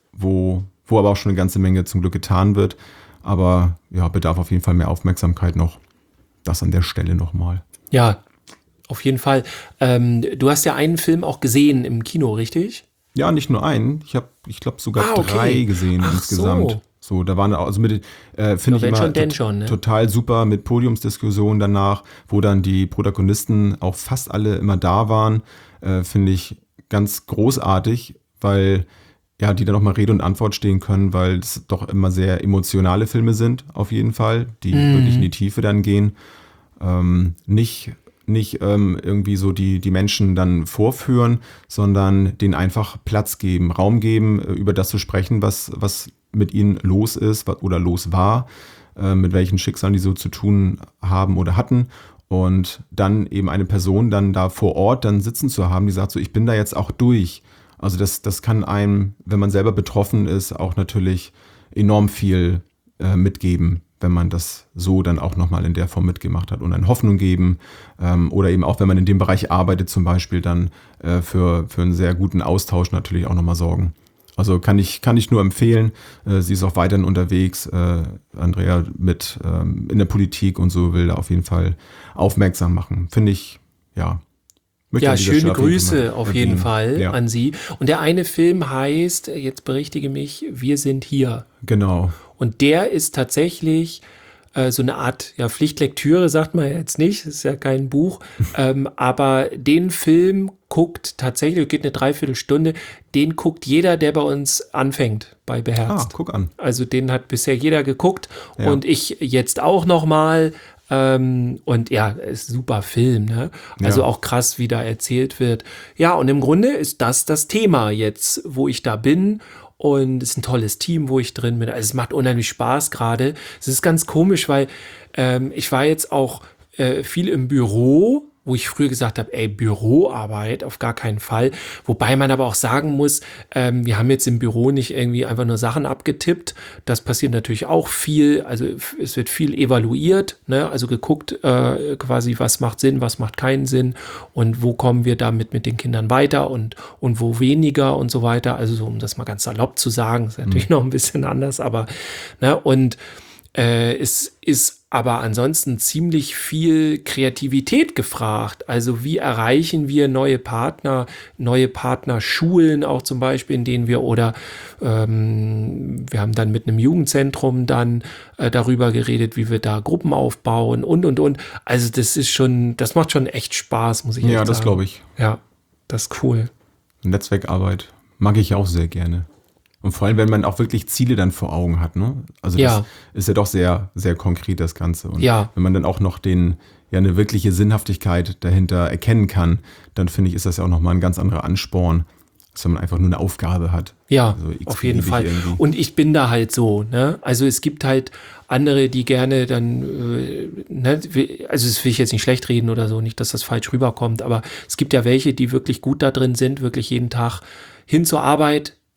wo, wo aber auch schon eine ganze Menge zum Glück getan wird. Aber ja, bedarf auf jeden Fall mehr Aufmerksamkeit noch. Das an der Stelle nochmal. Ja, auf jeden Fall. Ähm, du hast ja einen Film auch gesehen im Kino, richtig? Ja, nicht nur einen. Ich habe, ich glaube, sogar Ah, okay. drei gesehen Ach insgesamt. so. So, da waren auch, also mit, äh, finde ich wenn immer schon, denn tot- schon, ne? total super mit Podiumsdiskussionen danach, wo dann die Protagonisten auch fast alle immer da waren, äh, finde ich ganz großartig, weil ja, die dann nochmal Rede und Antwort stehen können, weil es doch immer sehr emotionale Filme sind, auf jeden Fall, die Mhm. wirklich in die Tiefe dann gehen. Ähm, nicht nicht ähm, irgendwie so die, die Menschen dann vorführen, sondern denen einfach Platz geben, Raum geben, äh, über das zu sprechen, was, was mit ihnen los ist was, oder los war, äh, mit welchen Schicksalen die so zu tun haben oder hatten. Und dann eben eine Person dann da vor Ort dann sitzen zu haben, die sagt so, ich bin da jetzt auch durch. Also das, das kann einem, wenn man selber betroffen ist, auch natürlich enorm viel äh, mitgeben, wenn man das so dann auch nochmal in der Form mitgemacht hat und eine Hoffnung geben ähm, oder eben auch, wenn man in dem Bereich arbeitet zum Beispiel, dann äh, für, für einen sehr guten Austausch natürlich auch nochmal sorgen. Also kann ich, kann ich nur empfehlen, äh, sie ist auch weiterhin unterwegs, äh, Andrea mit ähm, in der Politik und so, will da auf jeden Fall aufmerksam machen. Finde ich, ja. möchte Ja, an dieser schöne Stelle auf jeden Fall Grüße mal auf jeden erwähnen. Fall Ja, an Sie. Und der eine Film heißt, jetzt berichtige mich, Wir sind hier. genau. Und der ist tatsächlich äh, so eine Art ja, Pflichtlektüre, sagt man jetzt nicht, ist ja kein Buch, ähm, aber den Film guckt tatsächlich, geht eine Dreiviertelstunde, den guckt jeder, der bei uns anfängt, bei Ah, Beherzt. guck an. Also den hat bisher jeder geguckt Ja. und ich jetzt auch noch mal. Ähm, und ja, ist ein super Film, ne? Also Ja. auch krass, wie da erzählt wird. Ja, und im Grunde ist das das Thema jetzt, wo ich da bin. Und es ist ein tolles Team, wo ich drin bin. Also es macht unheimlich Spaß gerade. Es ist ganz komisch, weil ähm, ich war jetzt auch äh, viel im Büro, wo ich früher gesagt habe, ey, Büroarbeit auf gar keinen Fall. Wobei man aber auch sagen muss, ähm, wir haben jetzt im Büro nicht irgendwie einfach nur Sachen abgetippt. Das passiert natürlich auch viel. Also f- es wird viel evaluiert, ne? Also geguckt äh, quasi, was macht Sinn, was macht keinen Sinn und wo kommen wir damit mit den Kindern weiter und, und wo weniger und so weiter. Also so, um das mal ganz salopp zu sagen, ist natürlich noch ein bisschen anders, aber ne? Und äh, es ist aber ansonsten ziemlich viel Kreativität gefragt. Also wie erreichen wir neue Partner, neue Partnerschulen auch zum Beispiel, in denen wir oder ähm, wir haben dann mit einem Jugendzentrum dann äh, darüber geredet, wie wir da Gruppen aufbauen und, und, und. Also das ist schon, das macht schon echt Spaß, muss ich echt Ja, sagen. das glaube ich. Ja, das ist cool. Netzwerkarbeit mag ich auch sehr gerne. Und vor allem, wenn man auch wirklich Ziele dann vor Augen hat, ne? Also das Ja. ist ja doch sehr, sehr konkret, das Ganze. Und Ja. wenn man dann auch noch den, ja, eine wirkliche Sinnhaftigkeit dahinter erkennen kann, dann finde ich, ist das ja auch nochmal ein ganz anderer Ansporn, als wenn man einfach nur eine Aufgabe hat. Ja, Also auf jeden x-beliebig Fall. irgendwie. Und ich bin da halt so, ne? Also es gibt halt andere, die gerne dann, äh, ne, also das will ich jetzt nicht schlecht reden oder so, nicht, dass das falsch rüberkommt, aber es gibt ja welche, die wirklich gut da drin sind, wirklich jeden Tag hin zur Arbeit,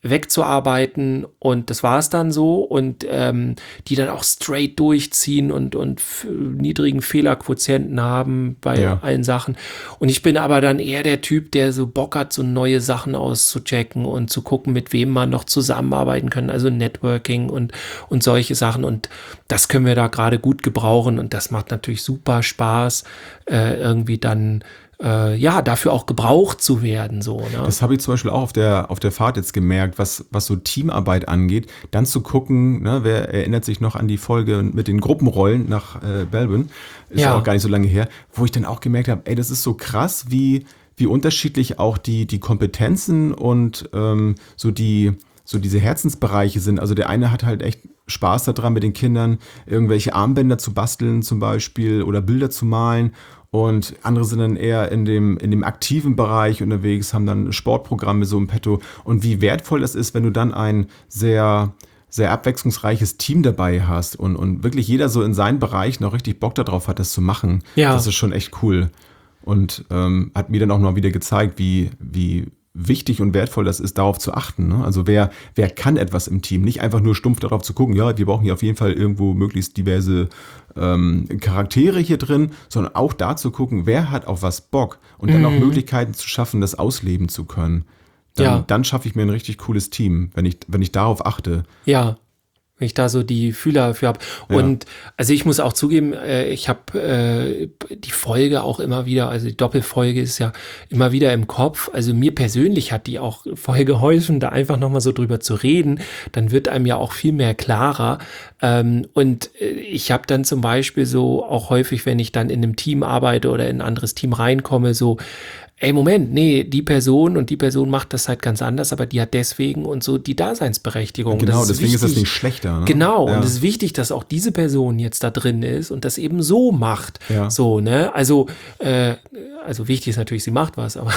wegzuarbeiten und das war es dann so und ähm, die dann auch straight durchziehen und, und f- niedrigen Fehlerquotienten haben bei Ja. allen Sachen. Und ich bin aber dann eher der Typ, der so Bock hat, so neue Sachen auszuchecken und zu gucken, mit wem man noch zusammenarbeiten kann, also Networking und, und solche Sachen. Und das können wir da gerade gut gebrauchen und das macht natürlich super Spaß, äh, irgendwie dann äh, ja, dafür auch gebraucht zu werden. So, ne? Das habe ich zum Beispiel auch auf der, auf der Fahrt jetzt gemerkt, was, was so Teamarbeit angeht, dann zu gucken, ne, wer erinnert sich noch an die Folge mit den Gruppenrollen nach äh, Belbin, ist ja Ja. auch gar nicht so lange her, wo ich dann auch gemerkt habe, ey, das ist so krass, wie, wie unterschiedlich auch die, die Kompetenzen und ähm, so die so diese Herzensbereiche sind. Also der eine hat halt echt Spaß daran, mit den Kindern irgendwelche Armbänder zu basteln zum Beispiel oder Bilder zu malen. Und andere sind dann eher in dem, in dem aktiven Bereich unterwegs, haben dann Sportprogramme so im Petto. Und wie wertvoll das ist, wenn du dann ein sehr, sehr abwechslungsreiches Team dabei hast und, und wirklich jeder so in seinen Bereich noch richtig Bock darauf hat, das zu machen. Ja. Das ist schon echt cool. Und ähm, hat mir dann auch mal wieder gezeigt, wie, wie wichtig und wertvoll das ist, darauf zu achten. Ne? Also wer, wer kann etwas im Team? Nicht einfach nur stumpf darauf zu gucken, ja, wir brauchen hier auf jeden Fall irgendwo möglichst diverse ähm, Charaktere hier drin, sondern auch da zu gucken, wer hat auf was Bock und dann auch Möglichkeiten zu schaffen, das ausleben zu können. Dann, Ja. dann schaffe ich mir ein richtig cooles Team, wenn ich, wenn ich darauf achte. Ja, wenn ich da so die Fühler für habe. Und also ich muss auch zugeben, äh, ich habe äh, die Folge auch immer wieder, also die Doppelfolge ist ja immer wieder im Kopf. Also mir persönlich hat die auch voll geholfen, da einfach nochmal so drüber zu reden. Dann wird einem ja auch viel mehr klarer. Ähm, und äh, ich habe dann zum Beispiel so auch häufig, wenn ich dann in einem Team arbeite oder in ein anderes Team reinkomme, so ey, Moment, nee, die Person und die Person macht das halt ganz anders, aber die hat deswegen und so die Daseinsberechtigung. Genau, Das deswegen ist das wichtig. nicht schlechter. Ne? Genau, Ja. und es ist wichtig, dass auch diese Person jetzt da drin ist und das eben so macht. Ja. So, ne? Also, äh, also wichtig ist natürlich, sie macht was, aber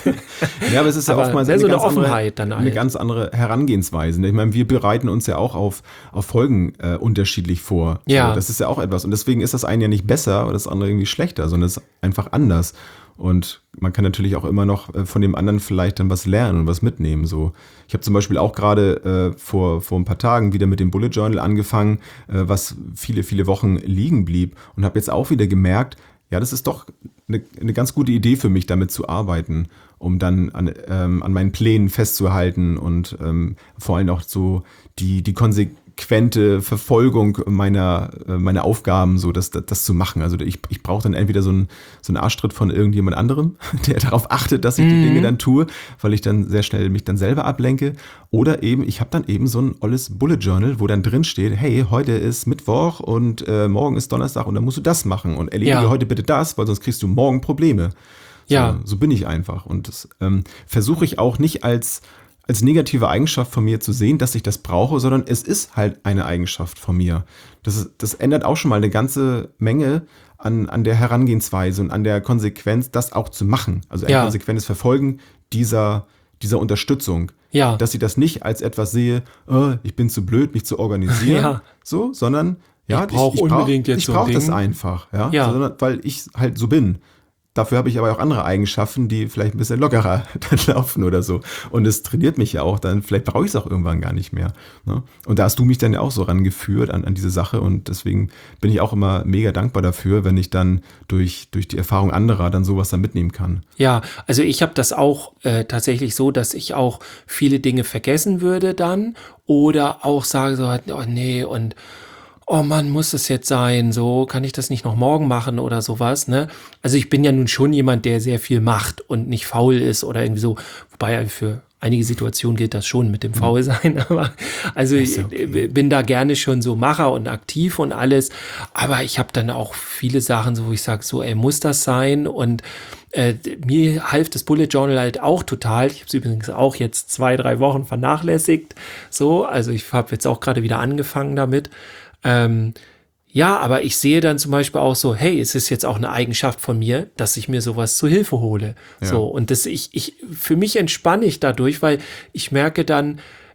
Ja, aber es ist ja Aber oftmals ne, eine, so eine ganz andere, Offenheit dann eine halt. ganz andere Herangehensweise. ne? Ich meine, wir bereiten uns ja auch auf, auf Folgen äh, unterschiedlich vor. Ja. So, das ist ja auch etwas. Und deswegen ist das eine ja nicht besser oder das andere irgendwie schlechter, sondern es ist einfach anders. Und man kann natürlich auch immer noch äh, von dem anderen vielleicht dann was lernen und was mitnehmen. So, ich habe zum Beispiel auch gerade äh, vor, vor ein paar Tagen wieder mit dem Bullet Journal angefangen, äh, was viele, viele Wochen liegen blieb und habe jetzt auch wieder gemerkt, ja, das ist doch eine, eine ganz gute Idee für mich, damit zu arbeiten, um dann an, ähm, an meinen Plänen festzuhalten und ähm, vor allem auch so die, die konsequente Verfolgung meiner, äh, meiner Aufgaben, so das, das, das zu machen. Also ich, ich brauche dann entweder so einen, so einen Arschtritt von irgendjemand anderem, der darauf achtet, dass ich die Dinge dann tue, weil ich dann sehr schnell mich dann selber ablenke. Oder eben, ich habe dann eben so ein olles Bullet Journal, wo dann drin steht, hey, heute ist Mittwoch und äh, morgen ist Donnerstag und dann musst du das machen und erledige Ja. heute bitte das, weil sonst kriegst du morgen Probleme. So, Ja. so bin ich einfach. Und das ähm, versuche ich auch nicht als, als negative Eigenschaft von mir zu sehen, dass ich das brauche, sondern es ist halt eine Eigenschaft von mir. Das, ist, das ändert auch schon mal eine ganze Menge an, an der Herangehensweise und an der Konsequenz, das auch zu machen. Also ein Ja. konsequentes Verfolgen dieser, dieser Unterstützung. Ja. Dass ich das nicht als etwas sehe, oh, ich bin zu blöd, mich zu organisieren, Ja. so, sondern ja, Ich brauch ich, ich brauch, unbedingt jetzt ich so ein brauch das Ding. einfach, ja, Ja. Sondern, weil ich halt so bin. Dafür habe ich aber auch andere Eigenschaften, die vielleicht ein bisschen lockerer dann laufen oder so. Und es trainiert mich ja auch, dann vielleicht brauche ich es auch irgendwann gar nicht mehr. Ne? Und da hast du mich dann ja auch so rangeführt an, an diese Sache und deswegen bin ich auch immer mega dankbar dafür, wenn ich dann durch, durch die Erfahrung anderer dann sowas dann mitnehmen kann. Ja, also ich habe das auch äh, tatsächlich so, dass ich auch viele Dinge vergessen würde dann oder auch sage so, oh nee und oh Mann, muss es jetzt sein, so kann ich das nicht noch morgen machen oder sowas, ne? Also ich bin ja nun schon jemand, der sehr viel macht und nicht faul ist oder irgendwie so, wobei für einige Situationen gilt das schon mit dem Faulsein, aber also ich okay. bin da gerne schon so Macher und aktiv und alles, aber ich habe dann auch viele Sachen, so wo ich sage, so ey, muss das sein? Und äh, mir half das Bullet Journal halt auch total. Ich habe es übrigens auch jetzt zwei, drei Wochen vernachlässigt, so, also ich habe jetzt auch gerade wieder angefangen damit. Ähm, ja, aber ich sehe dann zum Beispiel auch so, hey, es ist jetzt auch eine Eigenschaft von mir, dass ich mir sowas zu Hilfe hole. Ja. So, und das ich, ich, für mich entspanne ich dadurch, weil ich merke dann,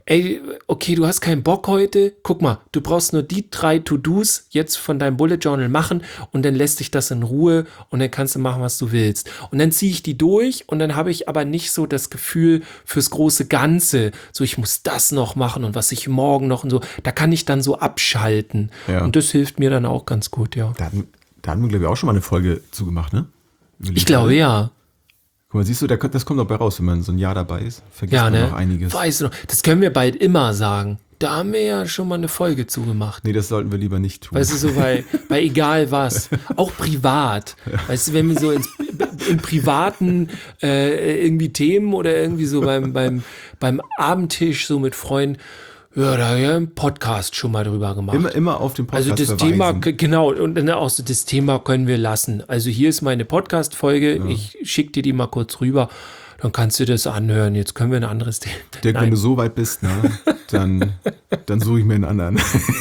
ey, okay, du hast keinen Bock heute, guck mal, du brauchst nur die drei To-Dos jetzt von deinem Bullet Journal machen und dann lässt dich das in Ruhe und dann kannst du machen, was du willst. Und dann ziehe ich die durch und dann habe ich aber nicht so das Gefühl fürs große Ganze, so ich muss das noch machen und was ich morgen noch und so, da kann ich dann so abschalten. Ja. Und das hilft mir dann auch ganz gut, ja. Da hatten, da hatten wir, glaube ich, auch schon mal eine Folge zugemacht, ne? Ich glaube, ja. Guck mal, siehst du, das kommt dabei raus, wenn man so ein Jahr dabei ist. Vergisst Ja, man ne? noch einiges. Weißt du noch, das können wir bald immer sagen. Da haben wir ja schon mal eine Folge zugemacht. Nee, das sollten wir lieber nicht tun. Weißt du, so bei, bei egal was, auch privat. Ja. Weißt du, wenn wir so ins, in privaten äh, irgendwie Themen oder irgendwie so beim, beim, beim Abendtisch so mit Freunden, ja, da haben wir im Podcast schon mal drüber gemacht. Immer, immer auf den Podcast Also das verweisen. Thema, genau, und dann auch so, das Thema können wir lassen. Also hier ist meine Podcast-Folge, ja. Ich schicke dir die mal kurz rüber, dann kannst du das anhören. Jetzt können wir ein anderes Thema. Dirk, wenn du so weit bist, ne, dann, dann suche ich mir einen anderen.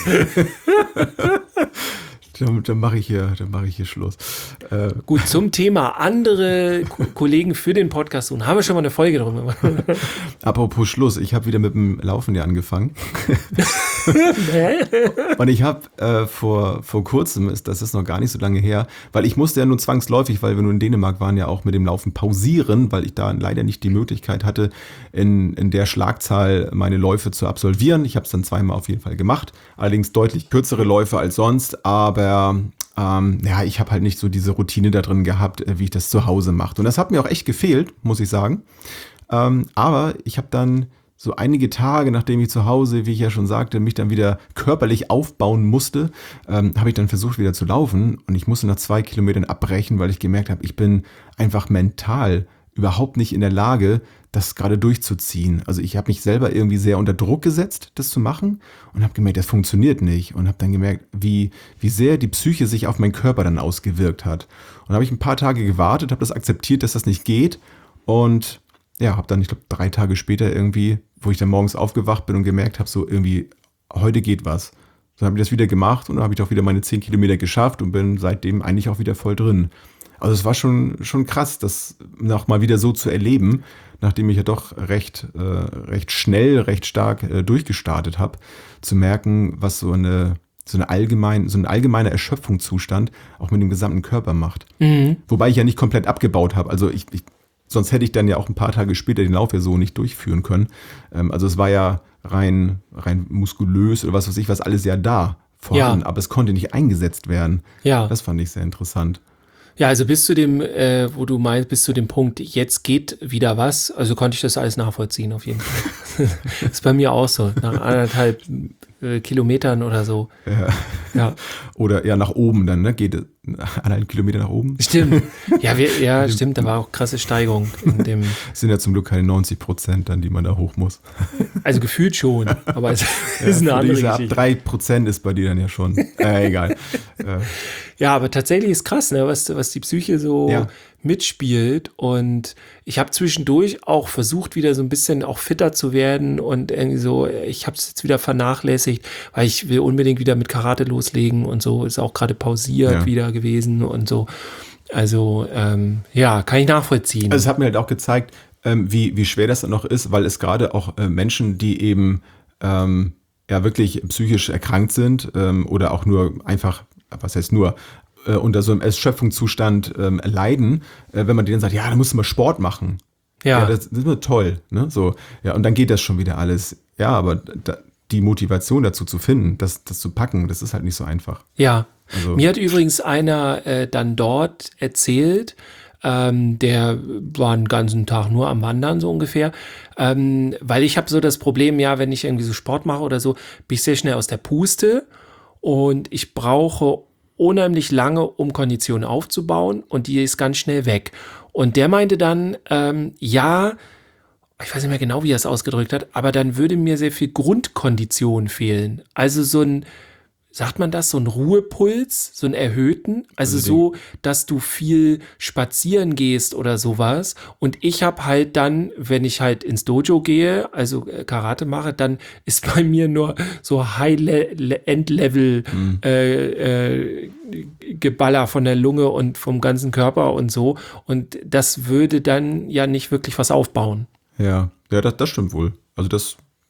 Dann, dann mache ich hier, dann mache ich hier Schluss. Äh, Gut, zum Thema andere Ko- Kollegen für den Podcast und haben wir schon mal eine Folge drüber. Apropos Schluss, ich habe wieder mit dem Laufen hier angefangen. Und ich habe äh, vor, vor kurzem, ist, das ist noch gar nicht so lange her, weil ich musste ja nur zwangsläufig, weil wir nur in Dänemark waren, ja auch mit dem Laufen pausieren, weil ich da leider nicht die Möglichkeit hatte, in, in der Schlagzahl meine Läufe zu absolvieren. Ich habe es dann zweimal auf jeden Fall gemacht, allerdings deutlich kürzere Läufe als sonst, aber ähm, ja, ich habe halt nicht so diese Routine da drin gehabt, wie ich das zu Hause mache. Und das hat mir auch echt gefehlt, muss ich sagen. Ähm, aber ich habe dann so einige Tage, nachdem ich zu Hause, wie ich ja schon sagte, mich dann wieder körperlich aufbauen musste, ähm, habe ich dann versucht wieder zu laufen und ich musste nach zwei Kilometern abbrechen, weil ich gemerkt habe, ich bin einfach mental überhaupt nicht in der Lage, das gerade durchzuziehen. Also ich habe mich selber irgendwie sehr unter Druck gesetzt, das zu machen und habe gemerkt, das funktioniert nicht und habe dann gemerkt, wie, wie sehr die Psyche sich auf meinen Körper dann ausgewirkt hat. Und habe ich ein paar Tage gewartet, habe das akzeptiert, dass das nicht geht und ja, habe dann, ich glaube, drei Tage später irgendwie, wo ich dann morgens aufgewacht bin und gemerkt habe, so irgendwie, heute geht was. Dann habe ich das wieder gemacht und dann habe ich auch wieder meine zehn Kilometer geschafft und bin seitdem eigentlich auch wieder voll drin. Also es war schon, schon krass, das noch mal wieder so zu erleben, nachdem ich ja doch recht, äh, recht schnell, recht stark äh, durchgestartet habe, zu merken, was so eine, so eine allgemein, so ein allgemeiner Erschöpfungszustand auch mit dem gesamten Körper macht. Mhm. Wobei ich ja nicht komplett abgebaut habe. Also ich, ich sonst hätte ich dann ja auch ein paar Tage später den Lauf ja so nicht durchführen können. Ähm, also es war ja rein, rein muskulös oder was weiß ich, was alles ja da vorhanden, ja. Aber es konnte nicht eingesetzt werden. Ja. Das fand ich sehr interessant. Ja, also bis zu dem, äh, wo du meinst, bis zu dem Punkt, jetzt geht wieder was, also konnte ich das alles nachvollziehen auf jeden Fall. Das ist bei mir auch so, nach anderthalb äh, Kilometern oder so. Ja. Ja. Oder ja, nach oben dann, ne? Geht anderthalb Kilometer nach oben. Stimmt. Ja, wir, ja, stimmt, da war auch krasse Steigerung in dem. Es sind ja zum Glück keine neunzig Prozent dann, die man da hoch muss. Also gefühlt schon, aber es ja, ist eine andere diese Geschichte. Ab drei Prozent ist bei dir dann ja schon. Äh, egal. äh. Ja, aber tatsächlich ist krass, ne, was, was die Psyche so ja. mitspielt. Und ich habe zwischendurch auch versucht, wieder so ein bisschen auch fitter zu werden und irgendwie so, ich habe es jetzt wieder vernachlässigt, weil ich will unbedingt wieder mit Karate loslegen und so, ist auch gerade pausiert ja. wieder gewesen und so. Also, ähm, ja, kann ich nachvollziehen. Also es hat mir halt auch gezeigt, ähm, wie, wie schwer das dann noch ist, weil es gerade auch äh, Menschen, die eben ähm, ja wirklich psychisch erkrankt sind ähm, oder auch nur einfach, was heißt nur, äh, unter so einem Erschöpfungszustand ähm, leiden, äh, wenn man denen sagt, ja, da musst du mal Sport machen. Ja, ja das, das ist immer toll, ne? So, ja, und dann geht das schon wieder alles. Ja, aber da, die Motivation dazu zu finden, das, das zu packen, das ist halt nicht so einfach. Ja, also. Mir hat übrigens einer äh, dann dort erzählt, ähm, der war einen ganzen Tag nur am Wandern, so ungefähr, ähm, weil ich habe so das Problem, ja, wenn ich irgendwie so Sport mache oder so, bin ich sehr schnell aus der Puste und ich brauche unheimlich lange, um Kondition aufzubauen und die ist ganz schnell weg. Und der meinte dann, ähm, ja, ich weiß nicht mehr genau, wie er es ausgedrückt hat, aber dann würde mir sehr viel Grundkondition fehlen. Also so ein, sagt man das, so ein Ruhepuls, so einen erhöhten, also, also so, dass du viel spazieren gehst oder sowas. Und ich habe halt dann, wenn ich halt ins Dojo gehe, also Karate mache, dann ist bei mir nur so High-End-Level mhm. äh, äh, Geballer von der Lunge und vom ganzen Körper und so. Und das würde dann ja nicht wirklich was aufbauen. Ja, ja, das, das stimmt wohl. Also das,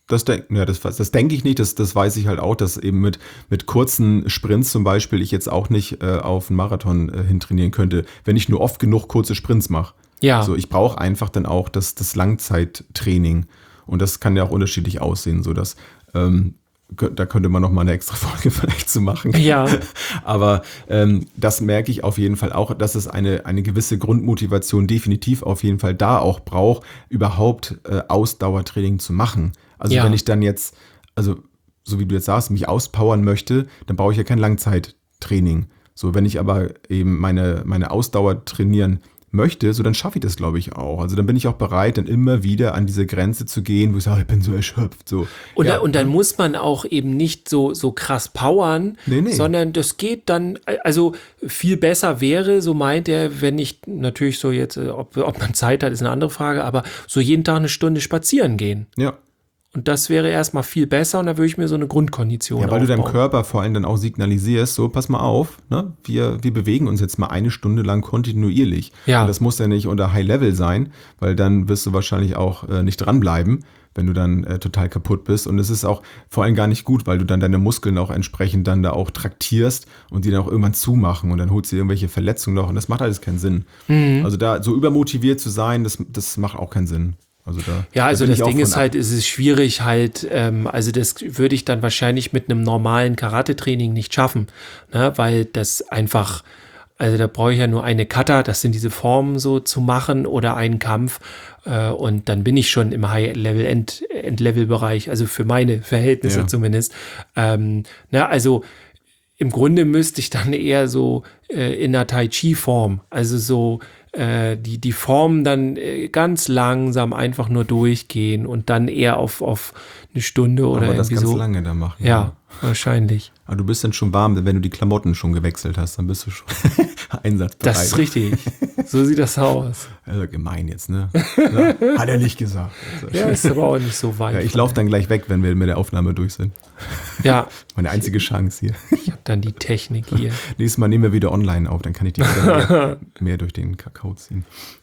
Das, denk, ja, das, das denke ich nicht, das, das weiß ich halt auch, dass eben mit, mit kurzen Sprints zum Beispiel ich jetzt auch nicht äh, auf einen Marathon äh, hintrainieren könnte, wenn ich nur oft genug kurze Sprints mache. Ja. Also ich brauche einfach dann auch das, das Langzeittraining und das kann ja auch unterschiedlich aussehen, so dass ähm, da könnte man noch mal eine extra Folge vielleicht zu machen. Ja. Aber ähm, das merke ich auf jeden Fall auch, dass es eine, eine gewisse Grundmotivation definitiv auf jeden Fall da auch braucht, überhaupt äh, Ausdauertraining zu machen. Also Ja. wenn ich dann jetzt, also so wie du jetzt sagst, mich auspowern möchte, dann brauche ich ja kein Langzeittraining. So, wenn ich aber eben meine, meine Ausdauer trainieren möchte, so dann schaffe ich das, glaube ich, auch. Also dann bin ich auch bereit, dann immer wieder an diese Grenze zu gehen, wo ich sage, ich bin so erschöpft. So. Und, ja. da, und dann muss man auch eben nicht so, so krass powern, Nee, nee. sondern das geht dann, also viel besser wäre, so meint er, wenn ich natürlich so jetzt, äh, ob, ob man Zeit hat, ist eine andere Frage, aber so jeden Tag eine Stunde spazieren gehen. Ja. Und das wäre erstmal viel besser und da würde ich mir so eine Grundkondition Ja, weil du deinem aufbauen. Körper vor allem dann auch signalisierst, so, pass mal auf, ne? wir, wir bewegen uns jetzt mal eine Stunde lang kontinuierlich. Ja. Und das muss ja nicht unter High Level sein, weil dann wirst du wahrscheinlich auch äh, nicht dranbleiben, wenn du dann äh, total kaputt bist. Und es ist auch vor allem gar nicht gut, weil du dann deine Muskeln auch entsprechend dann da auch traktierst und die dann auch irgendwann zumachen und dann holst du dir irgendwelche Verletzungen noch und das macht alles keinen Sinn. Mhm. Also da so übermotiviert zu sein, das, das macht auch keinen Sinn. Also da, Ja, also da bin das ich auch Ding von ist ab. halt, es ist schwierig halt, ähm, also das würde ich dann wahrscheinlich mit einem normalen Karate-Training nicht schaffen, ne? Weil das einfach, also da brauche ich ja nur eine Kata, das sind diese Formen so zu machen oder einen Kampf äh, und dann bin ich schon im High-Level, End, End-Level-Bereich, also für meine Verhältnisse Ja. zumindest. Ähm, na, also im Grunde müsste ich dann eher so äh, in einer Tai-Chi-Form, also so äh, die, die Formen dann äh, ganz langsam einfach nur durchgehen und dann eher auf, auf eine Stunde oder Aber das irgendwie ganz so. lange da machen. Ja, wahrscheinlich. Aber du bist dann schon warm, wenn du die Klamotten schon gewechselt hast, dann bist du schon einsatzbereit. Das ist richtig. So sieht das aus. Also gemein jetzt, ne? Ja, hat er nicht gesagt. Also, Ja, ist aber auch nicht so weit. ja, ich laufe dann gleich weg, wenn wir mit der Aufnahme durch sind. Ja, Meine einzige Chance hier. ich habe dann die Technik hier. Nächstes Mal nehmen wir wieder online auf, dann kann ich die wieder mehr, mehr durch den Kakao ziehen.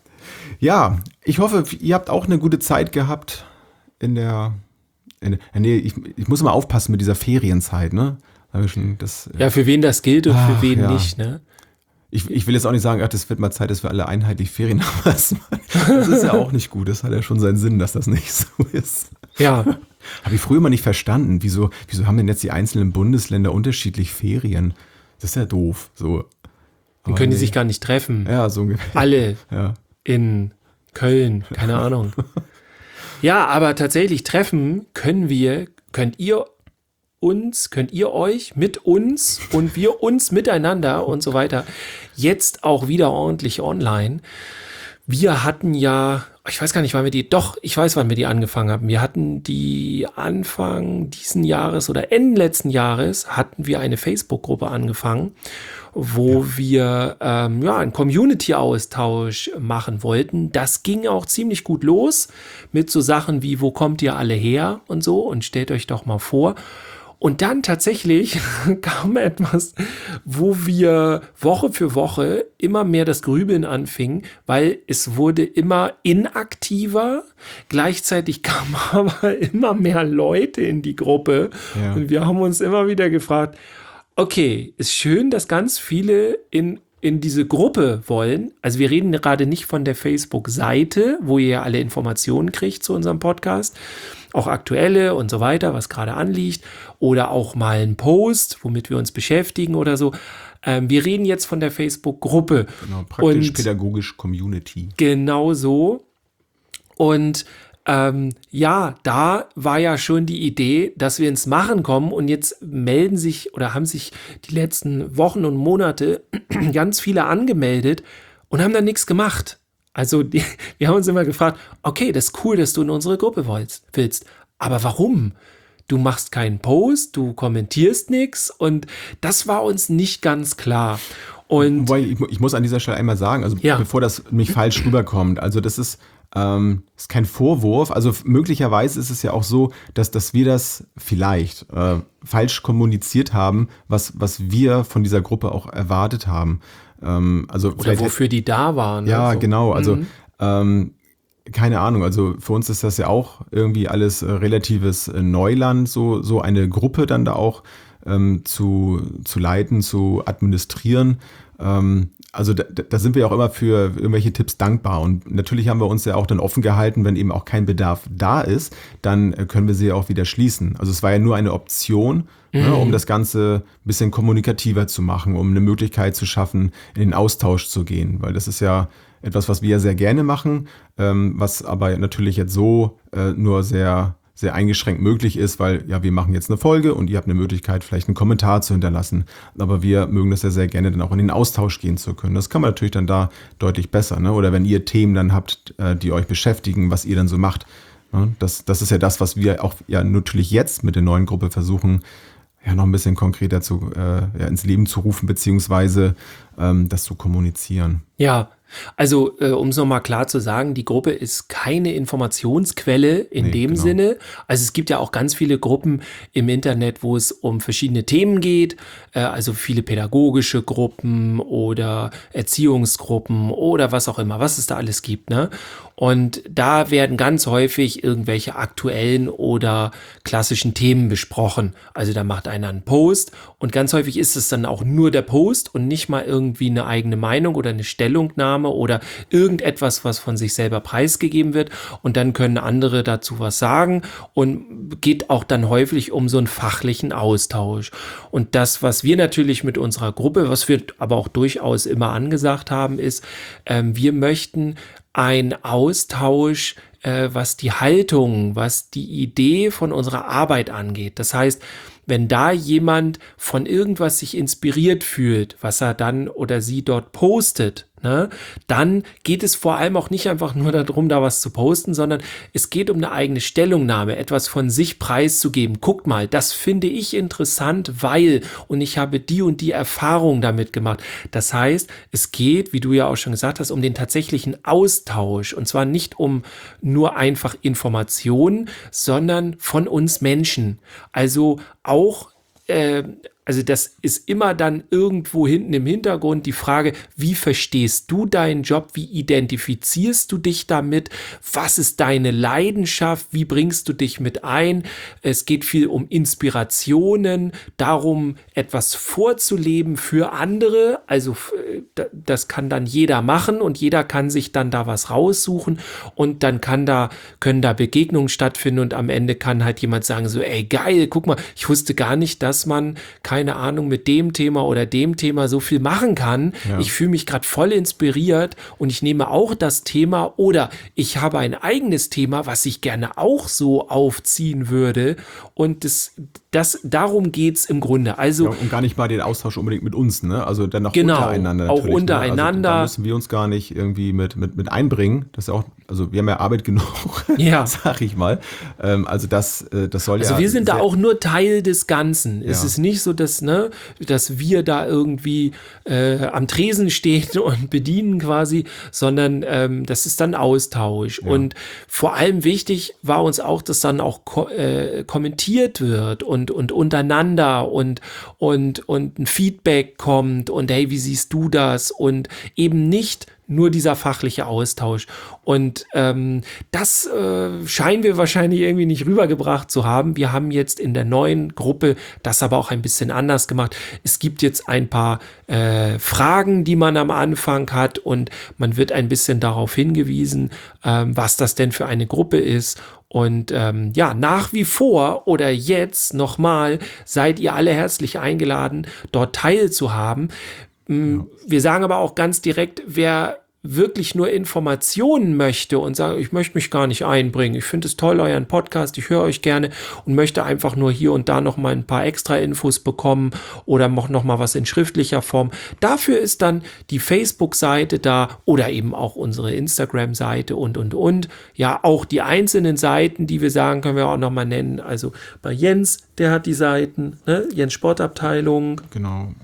Ja, ich hoffe, ihr habt auch eine gute Zeit gehabt in der. In, nee, ich, ich muss mal aufpassen mit dieser Ferienzeit, ne? Da hab ich schon das, Ja, für wen das gilt und Ach, für wen ja. nicht, ne? Ich, ich will jetzt auch nicht sagen, ach, das wird mal Zeit, dass wir alle einheitlich Ferien haben. Das ist ja auch nicht gut. Das hat ja schon seinen Sinn, dass das nicht so ist. Ja, Habe ich früher mal nicht verstanden. Wieso, wieso haben denn jetzt die einzelnen Bundesländer unterschiedlich Ferien? Das ist ja doof. So. dann Aber können die nee. sich gar nicht treffen. Ja, so ungefähr. Alle Ja. in Köln, keine Ahnung. Ja, aber tatsächlich treffen können wir, könnt ihr uns, könnt ihr euch mit uns und wir uns miteinander und so weiter jetzt auch wieder ordentlich online. Wir hatten ja, ich weiß gar nicht, wann wir die, doch, ich weiß, wann wir die angefangen haben. Wir hatten die Anfang diesen Jahres oder Ende letzten Jahres hatten wir eine Facebook-Gruppe angefangen, wo ja. wir ähm, ja, einen Community-Austausch machen wollten. Das ging auch ziemlich gut los mit so Sachen wie, wo kommt ihr alle her und so und stellt euch doch mal vor. Und dann tatsächlich kam etwas, wo wir Woche für Woche immer mehr das Grübeln anfingen, weil es wurde immer inaktiver. Gleichzeitig kamen aber immer mehr Leute in die Gruppe. Ja. Und wir haben uns immer wieder gefragt, okay, ist schön, dass ganz viele in in diese Gruppe wollen. Also wir reden gerade nicht von der Facebook-Seite, wo ihr ja alle Informationen kriegt zu unserem Podcast, auch aktuelle und so weiter, was gerade anliegt, oder auch mal ein Post, womit wir uns beschäftigen oder so. Ähm, wir reden jetzt von der Facebook-Gruppe. Genau, praktisch und pädagogisch Community. Genau so. Und Ähm, ja, da war ja schon die Idee, dass wir ins Machen kommen und jetzt melden sich oder haben sich die letzten Wochen und Monate ganz viele angemeldet und haben dann nichts gemacht. Also die, wir haben uns immer gefragt, okay, das ist cool, dass du in unsere Gruppe willst, willst, aber warum? Du machst keinen Post, du kommentierst nichts und das war uns nicht ganz klar. Und Wobei, ich, ich muss an dieser Stelle einmal sagen, also Ja. bevor das nicht falsch rüberkommt, also das ist, ähm, ist kein Vorwurf, also möglicherweise ist es ja auch so, dass, dass wir das vielleicht äh, falsch kommuniziert haben, was, was wir von dieser Gruppe auch erwartet haben. Ähm, also oder vielleicht wofür die da waren. Ja, also. genau. Also Mhm. ähm, keine Ahnung, also für uns ist das ja auch irgendwie alles äh, relatives äh, Neuland, so, so eine Gruppe dann da auch ähm, zu, zu leiten, zu administrieren. Ähm, also da, da sind wir auch immer für irgendwelche Tipps dankbar. Und natürlich haben wir uns ja auch dann offen gehalten, wenn eben auch kein Bedarf da ist, dann äh, können wir sie ja auch wieder schließen. Also es war ja nur eine Option, mhm. ne, um das Ganze ein bisschen kommunikativer zu machen, um eine Möglichkeit zu schaffen, in den Austausch zu gehen. Weil das ist ja etwas, was wir ja sehr gerne machen, ähm, was aber natürlich jetzt so äh, nur sehr, sehr eingeschränkt möglich ist, weil ja, wir machen jetzt eine Folge und ihr habt eine Möglichkeit, vielleicht einen Kommentar zu hinterlassen. Aber wir mögen das ja sehr gerne, dann auch in den Austausch gehen zu können. Das kann man natürlich dann da deutlich besser, ne? Oder wenn ihr Themen dann habt, äh, die euch beschäftigen, was ihr dann so macht. Ne? Das, das ist ja das, was wir auch ja natürlich jetzt mit der neuen Gruppe versuchen, ja, noch ein bisschen konkreter zu, äh, ja, ins Leben zu rufen, beziehungsweise ähm, das zu kommunizieren. Ja, also äh, um es nochmal klar zu sagen, die Gruppe ist keine Informationsquelle in Nee, dem genau. Sinne. Also es gibt ja auch ganz viele Gruppen im Internet, wo es um verschiedene Themen geht, äh, also viele pädagogische Gruppen oder Erziehungsgruppen oder was auch immer, was es da alles gibt, ne? Und da werden ganz häufig irgendwelche aktuellen oder klassischen Themen besprochen. Also da macht einer einen Post und ganz häufig ist es dann auch nur der Post und nicht mal irgendwie eine eigene Meinung oder eine Stellungnahme oder irgendetwas, was von sich selber preisgegeben wird. Und dann können andere dazu was sagen und geht auch dann häufig um so einen fachlichen Austausch. Und das, was wir natürlich mit unserer Gruppe, was wir aber auch durchaus immer angesagt haben, ist, ähm, wir möchten ein Austausch, äh, was die Haltung, was die Idee von unserer Arbeit angeht. Das heißt, wenn da jemand von irgendwas sich inspiriert fühlt, was er dann oder sie dort postet, ne, dann geht es vor allem auch nicht einfach nur darum, da was zu posten, sondern es geht um eine eigene Stellungnahme, etwas von sich preiszugeben. Guckt mal, das finde ich interessant, weil, und ich habe die und die Erfahrung damit gemacht. Das heißt, es geht, wie du ja auch schon gesagt hast, um den tatsächlichen Austausch. Und zwar nicht um nur einfach Informationen, sondern von uns Menschen. Also auch äh, Also das ist immer dann irgendwo hinten im Hintergrund die Frage, wie verstehst du deinen Job, wie identifizierst du dich damit, was ist deine Leidenschaft, wie bringst du dich mit ein? Es geht viel um Inspirationen, darum etwas vorzuleben für andere, also das kann dann jeder machen und jeder kann sich dann da was raussuchen und dann kann da, können da Begegnungen stattfinden und am Ende kann halt jemand sagen so, ey geil, guck mal, ich wusste gar nicht, dass man keine Ahnung, mit dem Thema oder dem Thema so viel machen kann. Ja. Ich fühle mich gerade voll inspiriert und ich nehme auch das Thema oder ich habe ein eigenes Thema, was ich gerne auch so aufziehen würde. Und das, das darum geht es im Grunde. Also Ja, und gar nicht mal den Austausch unbedingt mit uns, ne? Also dann noch Genau, untereinander auch natürlich. Ne? untereinander. Also, da müssen wir uns gar nicht irgendwie mit, mit, mit einbringen. Das ist ja auch, also wir haben ja Arbeit genug, Ja. sag ich mal. Ähm, also das, äh, das soll ja. Also wir sind da sehr- auch nur Teil des Ganzen. Es Ja. ist nicht so, dass, ne, dass wir da irgendwie äh, am Tresen stehen und bedienen quasi, sondern ähm, das ist dann Austausch. Ja. Und vor allem wichtig war uns auch, dass dann auch ko äh, kommentiert wird und, und untereinander und, und, und ein Feedback kommt und hey, wie siehst du das? Und eben nicht nur dieser fachliche Austausch. Und ähm, das äh, scheinen wir wahrscheinlich irgendwie nicht rübergebracht zu haben. Wir haben jetzt in der neuen Gruppe das aber auch ein bisschen anders gemacht. Es gibt jetzt ein paar äh, Fragen, die man am Anfang hat und man wird ein bisschen darauf hingewiesen, ähm, was das denn für eine Gruppe ist. Und ähm, ja, nach wie vor oder jetzt nochmal seid ihr alle herzlich eingeladen, dort teilzuhaben. Ja. Wir sagen aber auch ganz direkt, wer wirklich nur Informationen möchte und sagt, ich möchte mich gar nicht einbringen, ich finde es toll, euren Podcast, ich höre euch gerne und möchte einfach nur hier und da noch mal ein paar extra Infos bekommen oder noch, noch mal was in schriftlicher Form. Dafür ist dann die Facebook-Seite da oder eben auch unsere Instagram-Seite und, und, und. Ja, auch die einzelnen Seiten, die wir sagen, können wir auch noch mal nennen. Also bei Jens, der hat die Seiten, ne? Jens Sportabteilung. Genau.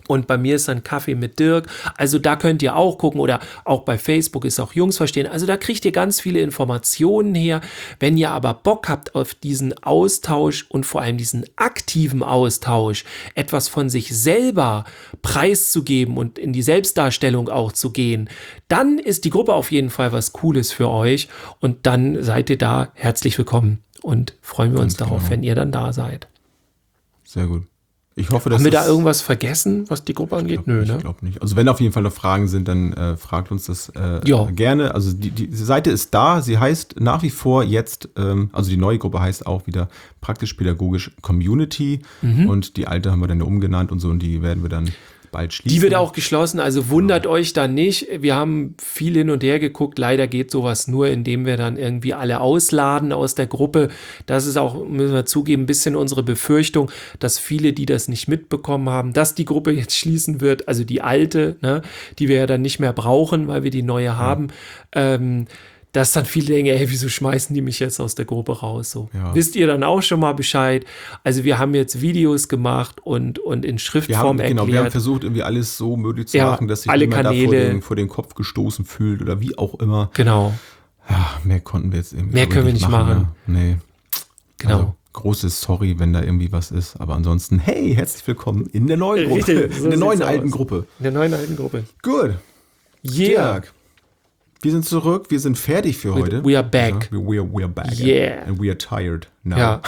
Und bei mir ist dann Kaffee mit Dirk. Also da könnt ihr auch gucken oder auch bei Facebook ist auch Jungs verstehen. Also da kriegt ihr ganz viele Informationen her. Wenn ihr aber Bock habt auf diesen Austausch und vor allem diesen aktiven Austausch, etwas von sich selber preiszugeben und in die Selbstdarstellung auch zu gehen, dann ist die Gruppe auf jeden Fall was Cooles für euch. Und dann seid ihr da herzlich willkommen und freuen wir uns Ganz darauf, genau. wenn ihr dann da seid. Sehr gut. Ich hoffe, dass Haben wir da das- irgendwas vergessen, was die Gruppe angeht? Nö, Ich ne? glaube nicht. Also wenn auf jeden Fall noch Fragen sind, dann äh, fragt uns das äh, Ja. gerne. Also die, die Seite ist da. Sie heißt nach wie vor jetzt, ähm, also die neue Gruppe heißt auch wieder praktisch-pädagogisch Community. Mhm. Und die alte haben wir dann umgenannt und so. Und die werden wir dann bald schließen. Die wird auch geschlossen, also wundert euch da nicht. Wir haben viel hin und her geguckt. Leider geht sowas nur, indem wir dann irgendwie alle ausladen aus der Gruppe. Das ist auch, müssen wir zugeben, ein bisschen unsere Befürchtung, dass viele, die das nicht mitbekommen haben, dass die Gruppe jetzt schließen wird, also die alte, ne, die wir ja dann nicht mehr brauchen, weil wir die neue haben, ähm, dass dann viele denken, ey, wieso schmeißen die mich jetzt aus der Gruppe raus? So. Ja. Wisst ihr dann auch schon mal Bescheid? Also wir haben jetzt Videos gemacht und, und in wir Schriftform haben, erklärt. genau, wir haben versucht, irgendwie alles so möglich zu Ja, machen, dass sich alle niemand da vor Kanäle. den, vor den Kopf gestoßen fühlt oder wie auch immer. Genau, Ja, mehr konnten wir jetzt irgendwie Mehr glaub ich, können wir nicht machen. Ja. Nee. genau. Also, großes Sorry, wenn da irgendwie was ist. Aber ansonsten, hey, herzlich willkommen in der neuen Gruppe. Richtig, so in der neuen sieht's alten aus. Gruppe. In der neuen alten Gruppe. Gut. Yeah. Dirk, wir sind zurück, wir sind fertig für heute. we are back. Ja, we, are, we are back. Yeah. And we are tired now. Ja.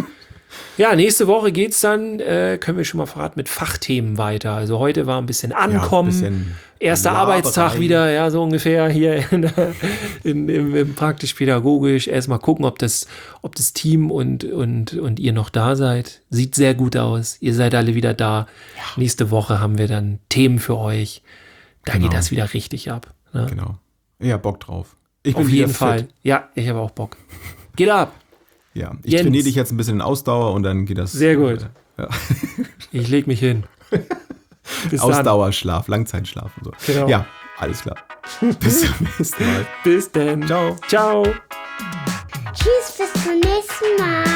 Ja, nächste Woche geht's dann, äh, können wir schon mal verraten, mit Fachthemen weiter. Also heute war ein bisschen Ankommen. bisschen Erster Laberei. Arbeitstag wieder, ja, so ungefähr hier in, der- in, im, im praktisch-pädagogisch. Erstmal gucken, ob das, ob das Team und, und, und ihr noch da seid. Sieht sehr gut aus. Ihr seid alle wieder da. Nächste Woche haben wir dann Themen für euch. Da Genau. geht das wieder richtig ab. Ne? Genau. Ja, Bock drauf. Ich bin Auf wieder jeden fit. Fall. Ja, ich habe auch Bock. Geht ab. Ja, ich Jens. trainiere dich jetzt ein bisschen in Ausdauer und dann geht das. Sehr gut. Ja. Ich leg mich hin. Bis dann. Ausdauerschlaf, Langzeitschlaf und so. Genau. Ja, alles klar. Bis zum nächsten Mal. Bis denn. Ciao. Ciao. Tschüss, bis zum nächsten Mal.